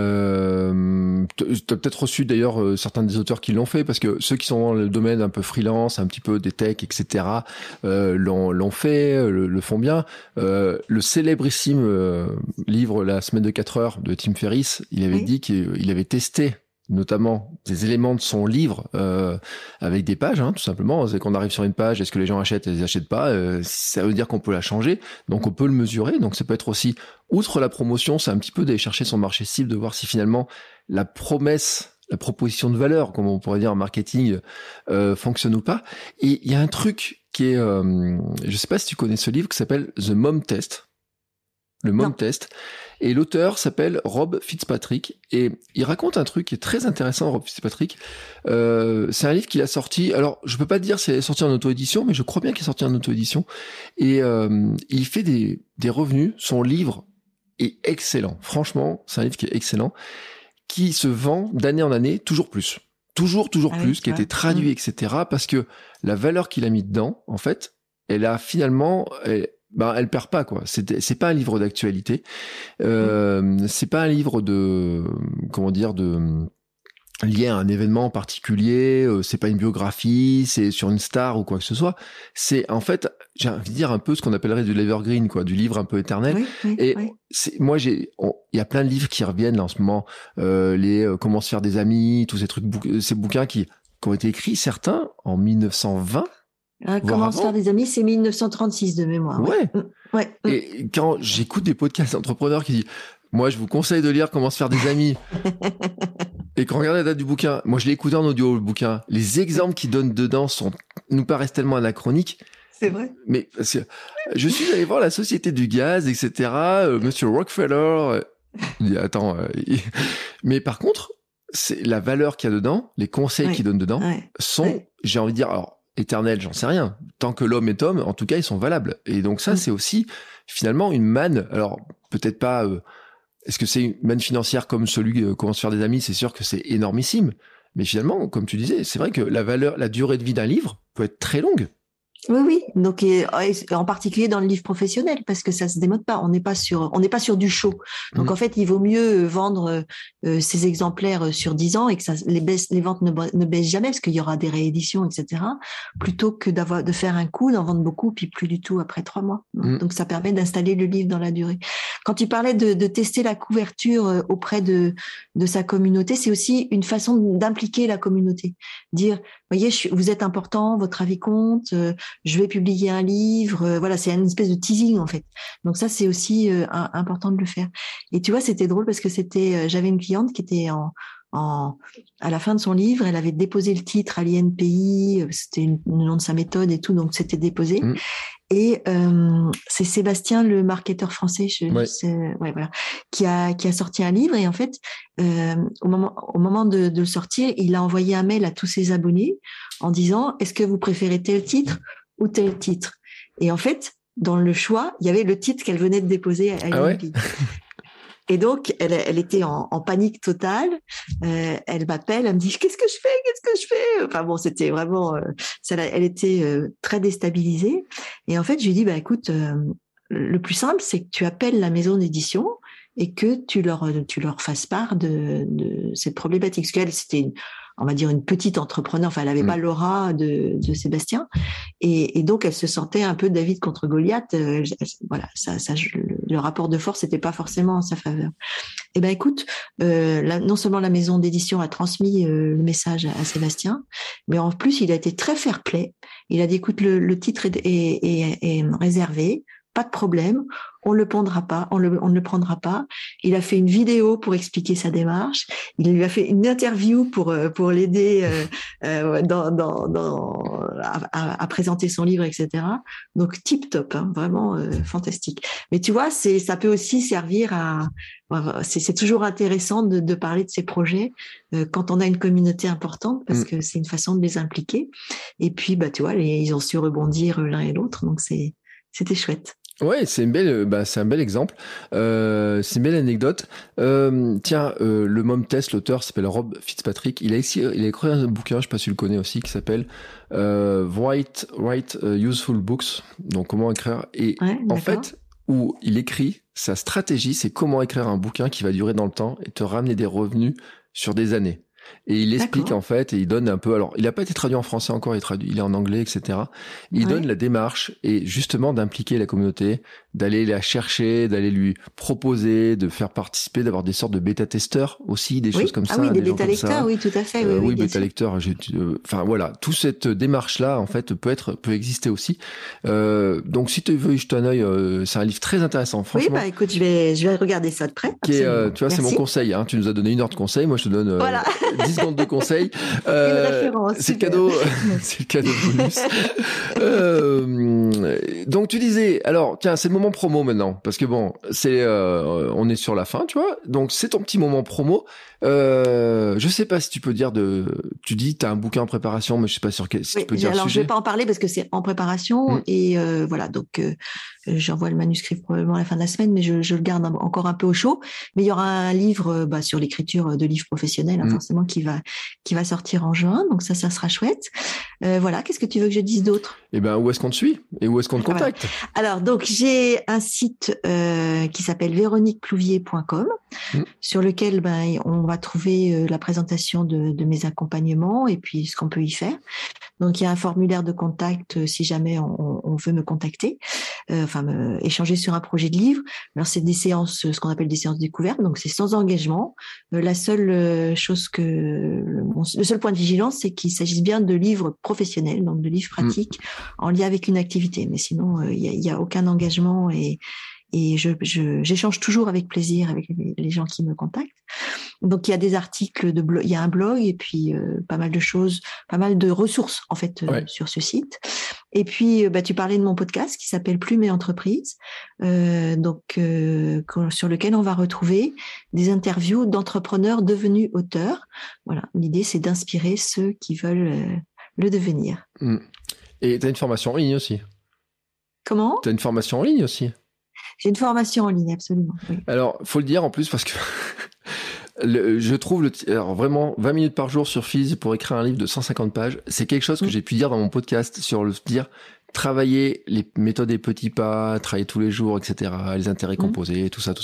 T'as peut-être reçu d'ailleurs certains des auteurs qui l'ont fait, parce que ceux qui sont dans le domaine un peu freelance, un petit peu des tech, etc., l'ont fait, le font bien. Le célébrissime livre La semaine de 4 heures de Tim Ferriss, il avait dit qu'il avait testé notamment des éléments de son livre avec des pages, hein, tout simplement. C'est qu'on arrive sur une page, est-ce que les gens achètent, ils achètent pas, ça veut dire qu'on peut la changer, donc on peut le mesurer. Donc ça peut être aussi, outre la promotion, c'est un petit peu d'aller chercher son marché cible, de voir si finalement la proposition de valeur, comme on pourrait dire en marketing, fonctionne ou pas. Et il y a un truc qui est, je sais pas si tu connais ce livre, qui s'appelle The Mom Test. Le Mom Test. Et l'auteur s'appelle Rob Fitzpatrick. Et il raconte un truc qui est très intéressant, Rob Fitzpatrick. C'est un livre qu'il a sorti. Alors, je peux pas te dire si c'est sorti en auto-édition, mais je crois bien qu'il est sorti en auto-édition. Et il fait des revenus. Son livre est excellent. Franchement, c'est un livre qui est excellent, qui se vend d'année en année toujours plus. Toujours plus, qui a été traduit, etc. Parce que la valeur qu'il a mis dedans, en fait, elle a finalement... elle perd pas, quoi. C'est pas un livre d'actualité. C'est pas un livre lié à un événement particulier. C'est pas une biographie. C'est sur une star ou quoi que ce soit. C'est, en fait, j'ai envie de dire un peu ce qu'on appellerait de l'evergreen, quoi, du livre un peu éternel. Moi, il y a plein de livres qui reviennent là, en ce moment. Comment se faire des amis, tous ces trucs, ces bouquins qui ont été écrits, certains, en 1920. Comment se faire des amis, c'est 1936 de mémoire. Ouais. Et quand j'écoute des podcasts d'entrepreneurs qui disent, moi, je vous conseille de lire Comment se faire des amis. Et quand on regarde la date du bouquin, moi, je l'ai écouté en audio, le bouquin. Les exemples qu'ils donnent dedans nous paraissent tellement anachroniques. C'est vrai. Mais je suis allé voir la Société du Gaz, etc. Monsieur Rockefeller. Il dit, attends. Mais par contre, c'est la valeur qu'il y a dedans, les conseils qu'ils donnent dedans sont, j'ai envie de dire, alors, éternel, j'en sais rien. Tant que l'homme est homme, en tout cas, ils sont valables. Et donc ça, c'est aussi finalement une manne. Alors peut-être pas. Est-ce que c'est une manne financière comme celui Comment se faire des amis? C'est sûr que c'est énormissime. Mais finalement, comme tu disais, c'est vrai que la durée de vie d'un livre peut être très longue. Oui. Donc, en particulier dans le livre professionnel, parce que ça se démode pas. On n'est pas sur du show. Donc, en fait, il vaut mieux vendre ces exemplaires sur 10 ans et que les ventes ne baissent jamais, parce qu'il y aura des rééditions, etc. Plutôt que de faire un coup, d'en vendre beaucoup, puis plus du tout après 3 mois. Donc, ça permet d'installer le livre dans la durée. Quand tu parlais de tester la couverture auprès de sa communauté, c'est aussi une façon d'impliquer la communauté. Dire, voyez, vous êtes important, votre avis compte. Je vais publier un livre, voilà, c'est une espèce de teasing en fait. Donc ça, c'est aussi important de le faire. Et tu vois, c'était drôle parce que j'avais une cliente qui était à la fin de son livre, elle avait déposé le titre à l'INPI, c'était le nom de sa méthode et tout, donc c'était déposé. Et c'est Sébastien, le marketeur français, voilà, qui a sorti un livre. Et en fait, au moment de le sortir, il a envoyé un mail à tous ses abonnés en disant: est-ce que vous préférez tel titre ou tel titre? Et en fait, dans le choix, il y avait le titre qu'elle venait de déposer à l'INPI. Et donc, elle était en panique totale. Elle m'appelle, elle me dit: qu'est-ce que je fais? Enfin bon, c'était vraiment, elle était très déstabilisée. Et en fait, je lui ai dit: écoute, le plus simple, c'est que tu appelles la maison d'édition et que tu leur fasses part de cette problématique. Parce qu'elle, c'était on va dire une petite entrepreneur, enfin elle avait pas l'aura de Sébastien, et donc elle se sentait un peu David contre Goliath. Voilà, le rapport de force n'était pas forcément en sa faveur. Eh ben écoute, non seulement la maison d'édition a transmis le message à Sébastien, mais en plus il a été très fair-play. Il a dit: écoute, le titre est réservé. Pas de problème, on ne le prendra pas. Il a fait une vidéo pour expliquer sa démarche. Il lui a fait une interview pour l'aider à présenter son livre, etc. Donc tip top, hein, vraiment fantastique. Mais tu vois, ça peut aussi servir c'est toujours intéressant de parler de ces projets quand on a une communauté importante, parce que c'est une façon de les impliquer. Et puis tu vois, ils ont su rebondir l'un et l'autre, donc c'était chouette. Ouais, c'est un bel exemple. C'est une belle anecdote. Tiens, le Mom Test, l'auteur s'appelle Rob Fitzpatrick. Il a écrit un bouquin, je sais pas si tu le connais aussi, qui s'appelle Write Useful Books. Donc comment écrire. Et en fait, où il écrit sa stratégie, c'est comment écrire un bouquin qui va durer dans le temps et te ramener des revenus sur des années. Et il explique en fait, et il donne un peu, alors il n'a pas été traduit en français encore, il est en anglais, etc. Il donne la démarche et justement d'impliquer la communauté, d'aller la chercher, d'aller lui proposer, de faire participer, d'avoir des sortes de bêta-testeurs aussi, des choses comme ça. Ah oui, des bêta-lecteurs, oui, tout à fait. Oui, bêta-lecteurs. Enfin voilà, toute cette démarche-là en fait peut exister aussi. Donc si tu veux y jeter un œil, c'est un livre très intéressant, franchement. Oui, écoute, je vais regarder ça de près. Tu vois, c'est mon conseil. Hein. Tu nous as donné 1 heure de conseil, moi je te donne 10 secondes de conseil. Une référence. C'est le cadeau, c'est le cadeau bonus. Donc tu disais, alors tiens, c'est le moment promo maintenant, parce que bon, on est sur la fin, tu vois. Donc c'est ton petit moment promo. Je sais pas si tu peux dire tu dis t'as un bouquin en préparation, mais je sais pas si tu peux dire. Alors le sujet. Je vais pas en parler parce que c'est en préparation et voilà, donc j'envoie le manuscrit probablement à la fin de la semaine, mais je le garde encore un peu au chaud. Mais il y aura un livre sur l'écriture de livres professionnels, forcément, qui va sortir en juin, donc ça sera chouette. Voilà, qu'est-ce que tu veux que je dise d'autre? Eh ben, où est-ce qu'on te suit et où est-ce qu'on te contacte? Alors donc j'ai un site qui s'appelle véroniqueplouvier.com sur lequel on va trouver la présentation de mes accompagnements et puis ce qu'on peut y faire. Donc il y a un formulaire de contact si jamais on veut me contacter, échanger sur un projet de livre. Alors c'est des séances, ce qu'on appelle des séances découvertes, donc c'est sans engagement. La seule chose le seul point de vigilance, c'est qu'il s'agisse bien de livres professionnels, donc de livres pratiques en lien avec une activité. Mais sinon, il y a aucun engagement et j'échange toujours avec plaisir avec les gens qui me contactent. Donc il y a des articles de blog, il y a un blog et puis pas mal de choses, pas mal de ressources en fait sur ce site. Et puis tu parlais de mon podcast qui s'appelle Plume et Entreprise, sur lequel on va retrouver des interviews d'entrepreneurs devenus auteurs. Voilà, l'idée c'est d'inspirer ceux qui veulent le devenir. Et tu as une formation en ligne aussi? Comment? Tu as une formation en ligne aussi? J'ai une formation en ligne, absolument. Oui. Alors, faut le dire en plus parce que je trouve alors vraiment 20 minutes par jour suffisent pour écrire un livre de 150 pages. C'est quelque chose que j'ai pu dire dans mon podcast sur le dire travailler les méthodes des petits pas, travailler tous les jours, etc., les intérêts composés, tout ça.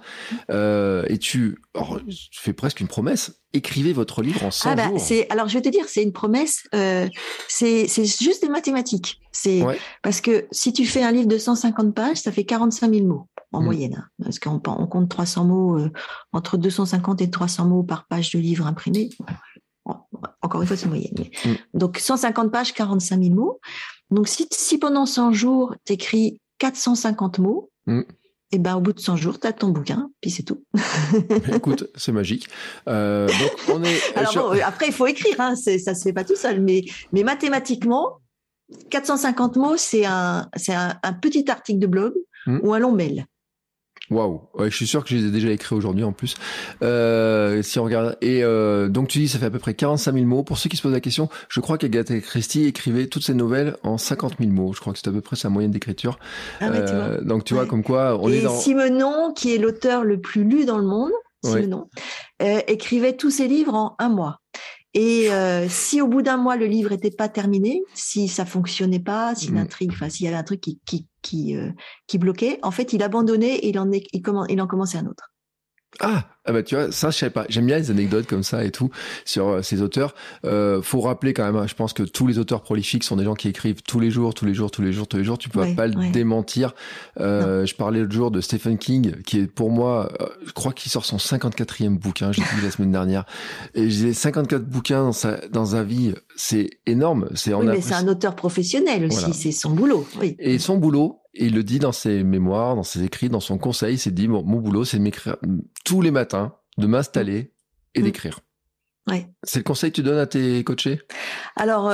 Et tu fais presque une promesse. Écrivez votre livre en 100 jours. Alors, je vais te dire, c'est une promesse. C'est juste des mathématiques. Parce que si tu fais un livre de 150 pages, ça fait 45 000 mots en moyenne. Hein, parce qu'on compte 300 mots, entre 250 et 300 mots par page de livre imprimé. Encore une fois, c'est moyenne. Donc, 150 pages, 45 000 mots. Donc, si pendant 100 jours, tu écris 450 mots, et ben, au bout de 100 jours, tu as ton bouquin, puis c'est tout. Écoute, c'est magique. Donc, on est... Alors, après, il faut écrire, hein, ça se fait pas tout seul, mais mathématiquement, 450 mots, c'est un petit article de blog ou un long mail. Waouh, ouais, je suis sûr que je les ai déjà écrits aujourd'hui en plus. Si on regarde, et donc tu dis ça fait à peu près 45 000 mots. Pour ceux qui se posent la question, je crois qu'Agatha Christie écrivait toutes ses nouvelles en 50 000 mots. Je crois que c'est à peu près sa moyenne d'écriture. Donc tu vois comme quoi on est dans. Simenon, qui est l'auteur le plus lu dans le monde, Simenon, écrivait tous ses livres en un mois. Et si au bout d'un mois le livre était pas terminé, si ça fonctionnait pas, si l'intrigue, enfin s'il y avait un truc qui bloquait, en fait il abandonnait et il en commençait un autre. Ah bah tu vois, ça je savais pas. J'aime bien les anecdotes comme ça et tout sur ces auteurs. Faut rappeler quand même, je pense que tous les auteurs prolifiques sont des gens qui écrivent tous les jours. Tu peux pas le démentir. Je parlais l'autre jour de Stephen King, qui est pour moi, je crois qu'il sort son 54e bouquin, j'ai dit la semaine dernière. Et j'ai 54 bouquins dans sa vie, c'est énorme. Mais c'est un auteur professionnel aussi, c'est son boulot. Oui. Et son boulot, il le dit dans ses mémoires, dans ses écrits, dans son conseil, il s'est dit, mon boulot, c'est de m'écrire tous les matins, de m'installer et d'écrire. Ouais. C'est le conseil que tu donnes à tes coachés ? Alors,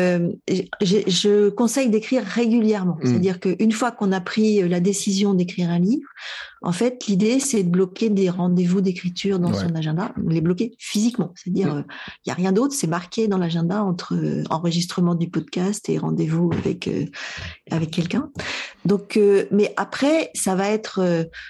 je conseille d'écrire régulièrement. C'est-à-dire qu'une fois qu'on a pris la décision d'écrire un livre, en fait, l'idée, c'est de bloquer des rendez-vous d'écriture dans son agenda, les bloquer physiquement. C'est-à-dire, il y a rien d'autre, c'est marqué dans l'agenda entre enregistrement du podcast et rendez-vous avec quelqu'un. Donc, mais après, ça va être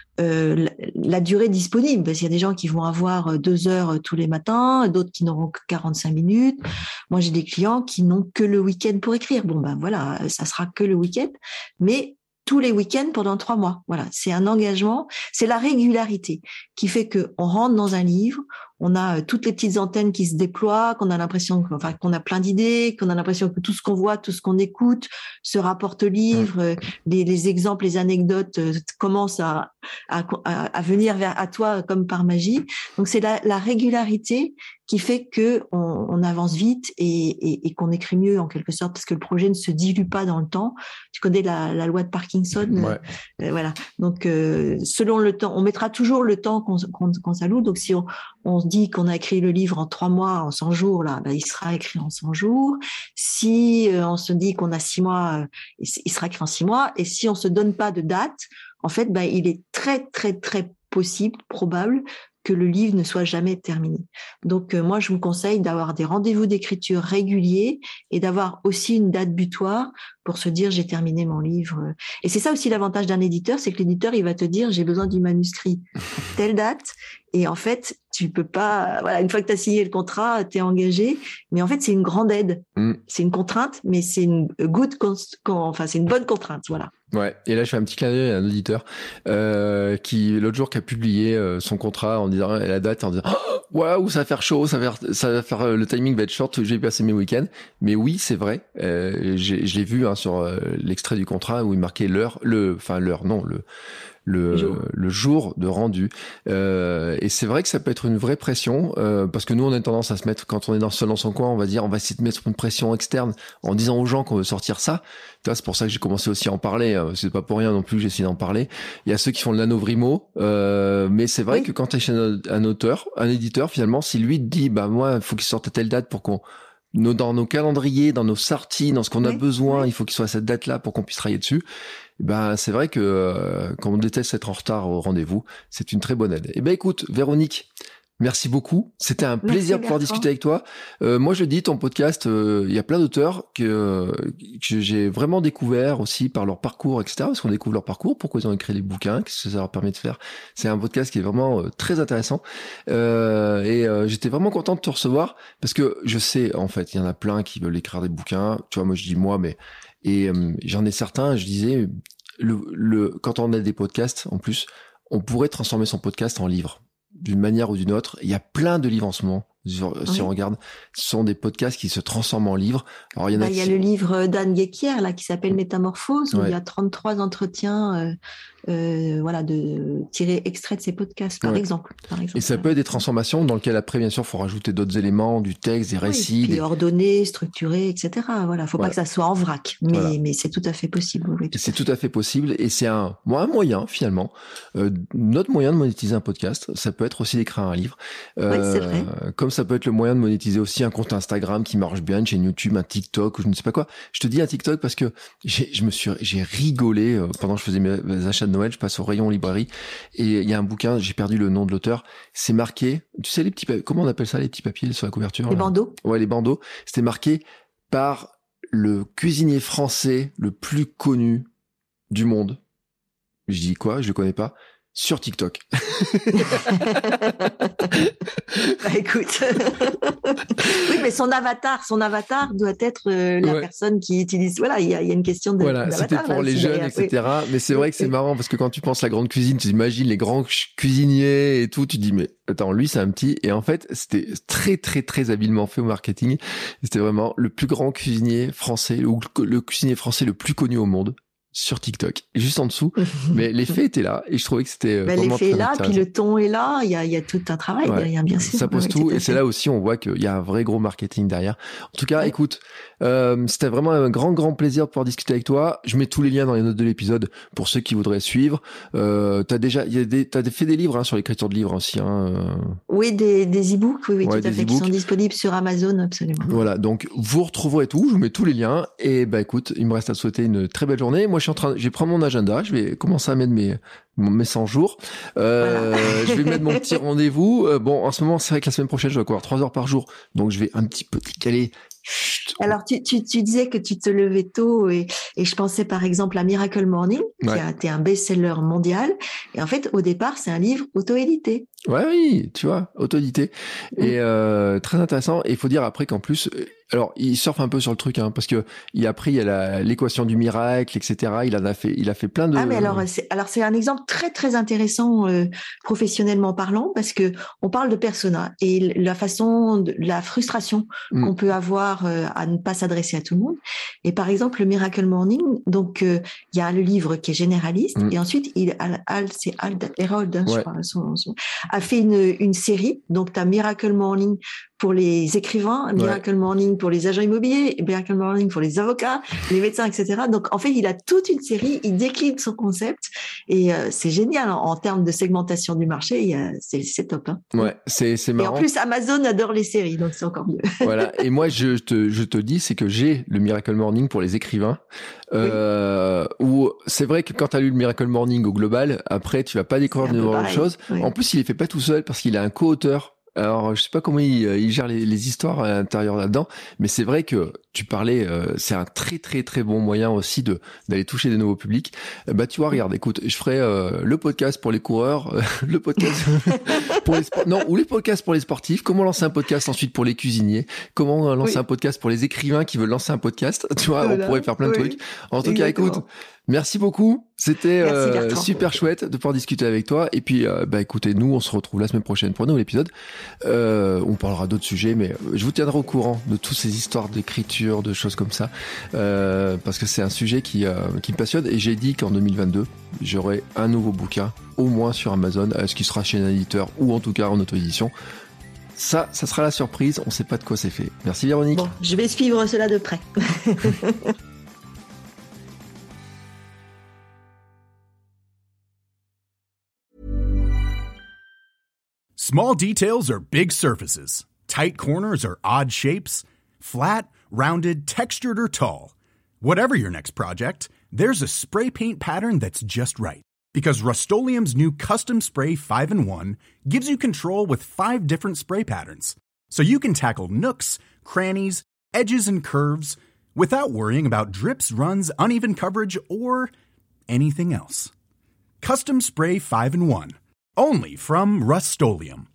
la durée disponible, parce qu'il y a des gens qui vont avoir 2 heures tous les matins, d'autres qui n'auront que 45 minutes. Moi, j'ai des clients qui n'ont que le week-end pour écrire. Bon, ben voilà, ça sera que le week-end, mais tous les week-ends pendant 3 mois. Voilà, c'est un engagement, c'est la régularité qui fait que on rentre dans un livre, on a toutes les petites antennes qui se déploient, qu'on a l'impression qu'on a plein d'idées, qu'on a l'impression que tout ce qu'on voit, tout ce qu'on écoute se rapporte au livre, les exemples, les anecdotes commencent à venir à toi comme par magie. Donc c'est la régularité qui fait que on avance vite et qu'on écrit mieux en quelque sorte, parce que le projet ne se dilue pas dans le temps. Tu connais la loi de Parkinson, voilà. Donc selon le temps, on mettra toujours le temps qu'on s'alloue. Donc si on se dit qu'on a écrit le livre en 3 mois, en 100 jours, là, il sera écrit en 100 jours. Si on se dit qu'on a 6 mois, il sera écrit en 6 mois. Et si on se donne pas de date, en fait, il est très, très, très probable que le livre ne soit jamais terminé. Donc, moi, je vous conseille d'avoir des rendez-vous d'écriture réguliers et d'avoir aussi une date butoir pour se dire, j'ai terminé mon livre. Et c'est ça aussi l'avantage d'un éditeur, c'est que l'éditeur, il va te dire, j'ai besoin du manuscrit à telle date. Et en fait, tu peux pas, voilà, une fois que tu as signé le contrat, tu es engagé. Mais en fait, c'est une grande aide. C'est une contrainte, mais c'est une c'est une bonne contrainte, voilà. Ouais. Et là, je fais un petit clin d'œil à un auditeur, qui, l'autre jour, qui a publié son contrat en disant, la date, en disant, waouh, ça va faire chaud, ça va faire, le timing va être short, j'ai passé mes week-ends. Mais oui, c'est vrai. Je l'ai vu, sur l'extrait du contrat où il marquait le jour de rendu. Et c'est vrai que ça peut être une vraie pression, parce que nous, on a tendance à se mettre, quand on est seul dans son coin, on va dire, on va essayer de mettre une pression externe en disant aux gens qu'on veut sortir ça. C'est pour ça que j'ai commencé aussi à en parler. C'est pas pour rien non plus que j'ai essayé d'en parler. Il y a ceux qui font le nanovrimo, mais c'est vrai que quand tu es chez un éditeur, finalement, si lui te dit, moi, il faut qu'il sorte à telle date pour dans nos calendriers, dans nos sorties, dans ce qu'on a besoin, il faut qu'il soit à cette date-là pour qu'on puisse travailler dessus. C'est vrai que quand on déteste être en retard au rendez-vous, c'est une très bonne aide. Écoute, Véronique, Merci beaucoup. C'était un plaisir de pouvoir discuter avec toi. Moi, je dis, ton podcast, il y a plein d'auteurs que j'ai vraiment découvert aussi par leur parcours, etc. Parce qu'on découvre leur parcours, pourquoi ils ont écrit des bouquins, qu'est-ce que ça leur permet de faire. C'est un podcast qui est vraiment très intéressant. J'étais vraiment content de te recevoir parce que je sais, en fait, il y en a plein qui veulent écrire des bouquins. Tu vois, moi, je dis moi, mais j'en ai certains. Je disais, quand on a des podcasts, en plus, on pourrait transformer son podcast en livre. D'une manière ou d'une autre. Il y a plein de livres en ce moment. Si on regarde, ce sont des podcasts qui se transforment en livres. Alors, il y a le livre d'Anne Guéquière, là, qui s'appelle Métamorphose, où il y a 33 entretiens, tirés extraits de ces podcasts, par exemple. Et ça peut être des transformations dans lesquelles après, bien sûr, il faut rajouter d'autres éléments, du texte, des récits. Puis ordonner, structurer, etc. Voilà. Faut pas que ça soit en vrac. Mais c'est tout à fait possible. Oui, c'est tout à fait possible. Et c'est un moyen, finalement. Notre moyen de monétiser un podcast, ça peut être aussi d'écrire un livre. C'est vrai. Comme ça peut être le moyen de monétiser aussi un compte Instagram qui marche bien, une chaîne YouTube, un TikTok ou je ne sais pas quoi. Je te dis un TikTok parce que j'ai rigolé pendant que je faisais mes achats de Noël. Je passe au rayon librairie et il y a un bouquin, j'ai perdu le nom de l'auteur. C'est marqué, tu sais les petits papiers, comment on appelle ça, les petits papiers sur la couverture? Les bandeaux. Ouais, les bandeaux. C'était marqué par le cuisinier français le plus connu du monde. Je dis quoi? Je le connais pas. Sur TikTok. Écoute. Oui, mais son avatar doit être la personne qui utilise. Voilà, il y a une question de. Voilà, c'était pour les jeunes, etc. Mais c'est vrai que c'est marrant parce que quand tu penses à la grande cuisine, tu imagines les grands cuisiniers et tout, tu dis, mais attends, lui, c'est un petit. Et en fait, c'était très, très, très habilement fait au marketing. C'était vraiment le plus grand cuisinier français, ou le cuisinier français le plus connu au monde. Sur TikTok, juste en dessous, mais l'effet était là et je trouvais que c'était vraiment l'effet est là, puis le ton est là, il y a tout un travail derrière, bien sûr. Ça pose tout et c'est là aussi on voit qu'il y a un vrai gros marketing derrière. En tout cas, écoute, c'était vraiment un grand plaisir de pouvoir discuter avec toi. Je mets tous les liens dans les notes de l'épisode pour ceux qui voudraient suivre. T'as fait des livres sur l'écriture de livres aussi. Oui, des e-books, oui, tout à fait, qui sont disponibles sur Amazon, absolument. Voilà, donc vous retrouverez tout. Je vous mets tous les liens et écoute, il me reste à te souhaiter une très belle journée. Moi, je vais prendre mon agenda, je vais commencer à mettre mes 100 jours. Je vais mettre mon petit rendez-vous. Bon, en ce moment, c'est vrai que la semaine prochaine, je vais avoir 3 heures par jour. Donc, je vais un petit peu décaler. Alors, tu disais que tu te levais tôt et je pensais par exemple à Miracle Morning, qui a été un best-seller mondial. Et en fait, au départ, c'est un livre auto-édité. Oui, tu vois, auto-édité. Et très intéressant. Et il faut dire après qu'en plus, alors il surfe un peu sur le truc, parce que il y a l'équation du miracle, etc. Il a fait plein de. Ah mais alors c'est un exemple très très intéressant professionnellement parlant parce que on parle de persona et la frustration qu'on peut avoir à ne pas s'adresser à tout le monde. Et par exemple le Miracle Morning, donc il y a le livre qui est généraliste et ensuite Herold, je crois, a fait une série. Donc tu as Miracle Morning pour les écrivains, Miracle Morning pour les agents immobiliers, Miracle Morning pour les avocats, les médecins, etc. Donc, en fait, il a toute une série, il décline son concept et c'est génial en termes de segmentation du marché. C'est top. Ouais, c'est marrant. Et en plus, Amazon adore les séries, donc c'est encore mieux. Voilà. Et moi, je te dis, c'est que j'ai le Miracle Morning pour les écrivains. Où c'est vrai que quand tu as lu le Miracle Morning au global, après, tu vas pas découvrir de nouvelles choses. Ouais. En plus, il les fait pas tout seul parce qu'il a un co-auteur. Alors, je sais pas comment il gère les histoires à l'intérieur là-dedans, mais c'est vrai que tu parlais, c'est un très très très bon moyen aussi d'aller toucher des nouveaux publics. Tu vois, regarde, écoute, je ferai le podcast pour les coureurs, le podcast pour les podcasts pour les sportifs. Comment lancer un podcast ensuite pour les cuisiniers? Comment lancer un podcast pour les écrivains qui veulent lancer un podcast? Tu vois, on pourrait faire plein de trucs. En tout cas, écoute. Merci beaucoup. C'était super chouette de pouvoir discuter avec toi. Et puis, écoutez, nous, on se retrouve la semaine prochaine pour un nouvel épisode. On parlera d'autres sujets, mais je vous tiendrai au courant de toutes ces histoires d'écriture, de choses comme ça, parce que c'est un sujet qui me passionne. Et j'ai dit qu'en 2022, j'aurai un nouveau bouquin, au moins sur Amazon, ce qui sera chez un éditeur ou en tout cas en auto-édition. Ça sera la surprise. On ne sait pas de quoi c'est fait. Merci Véronique. Bon, je vais suivre cela de près. Small details are big surfaces. Tight corners are odd shapes. Flat, rounded, textured, or tall. Whatever your next project, there's a spray paint pattern that's just right. Because Rust-Oleum's new Custom Spray 5-in-1 gives you control with 5 different spray patterns. So you can tackle nooks, crannies, edges, and curves without worrying about drips, runs, uneven coverage, or anything else. Custom Spray 5-in-1. Only from Rust-Oleum.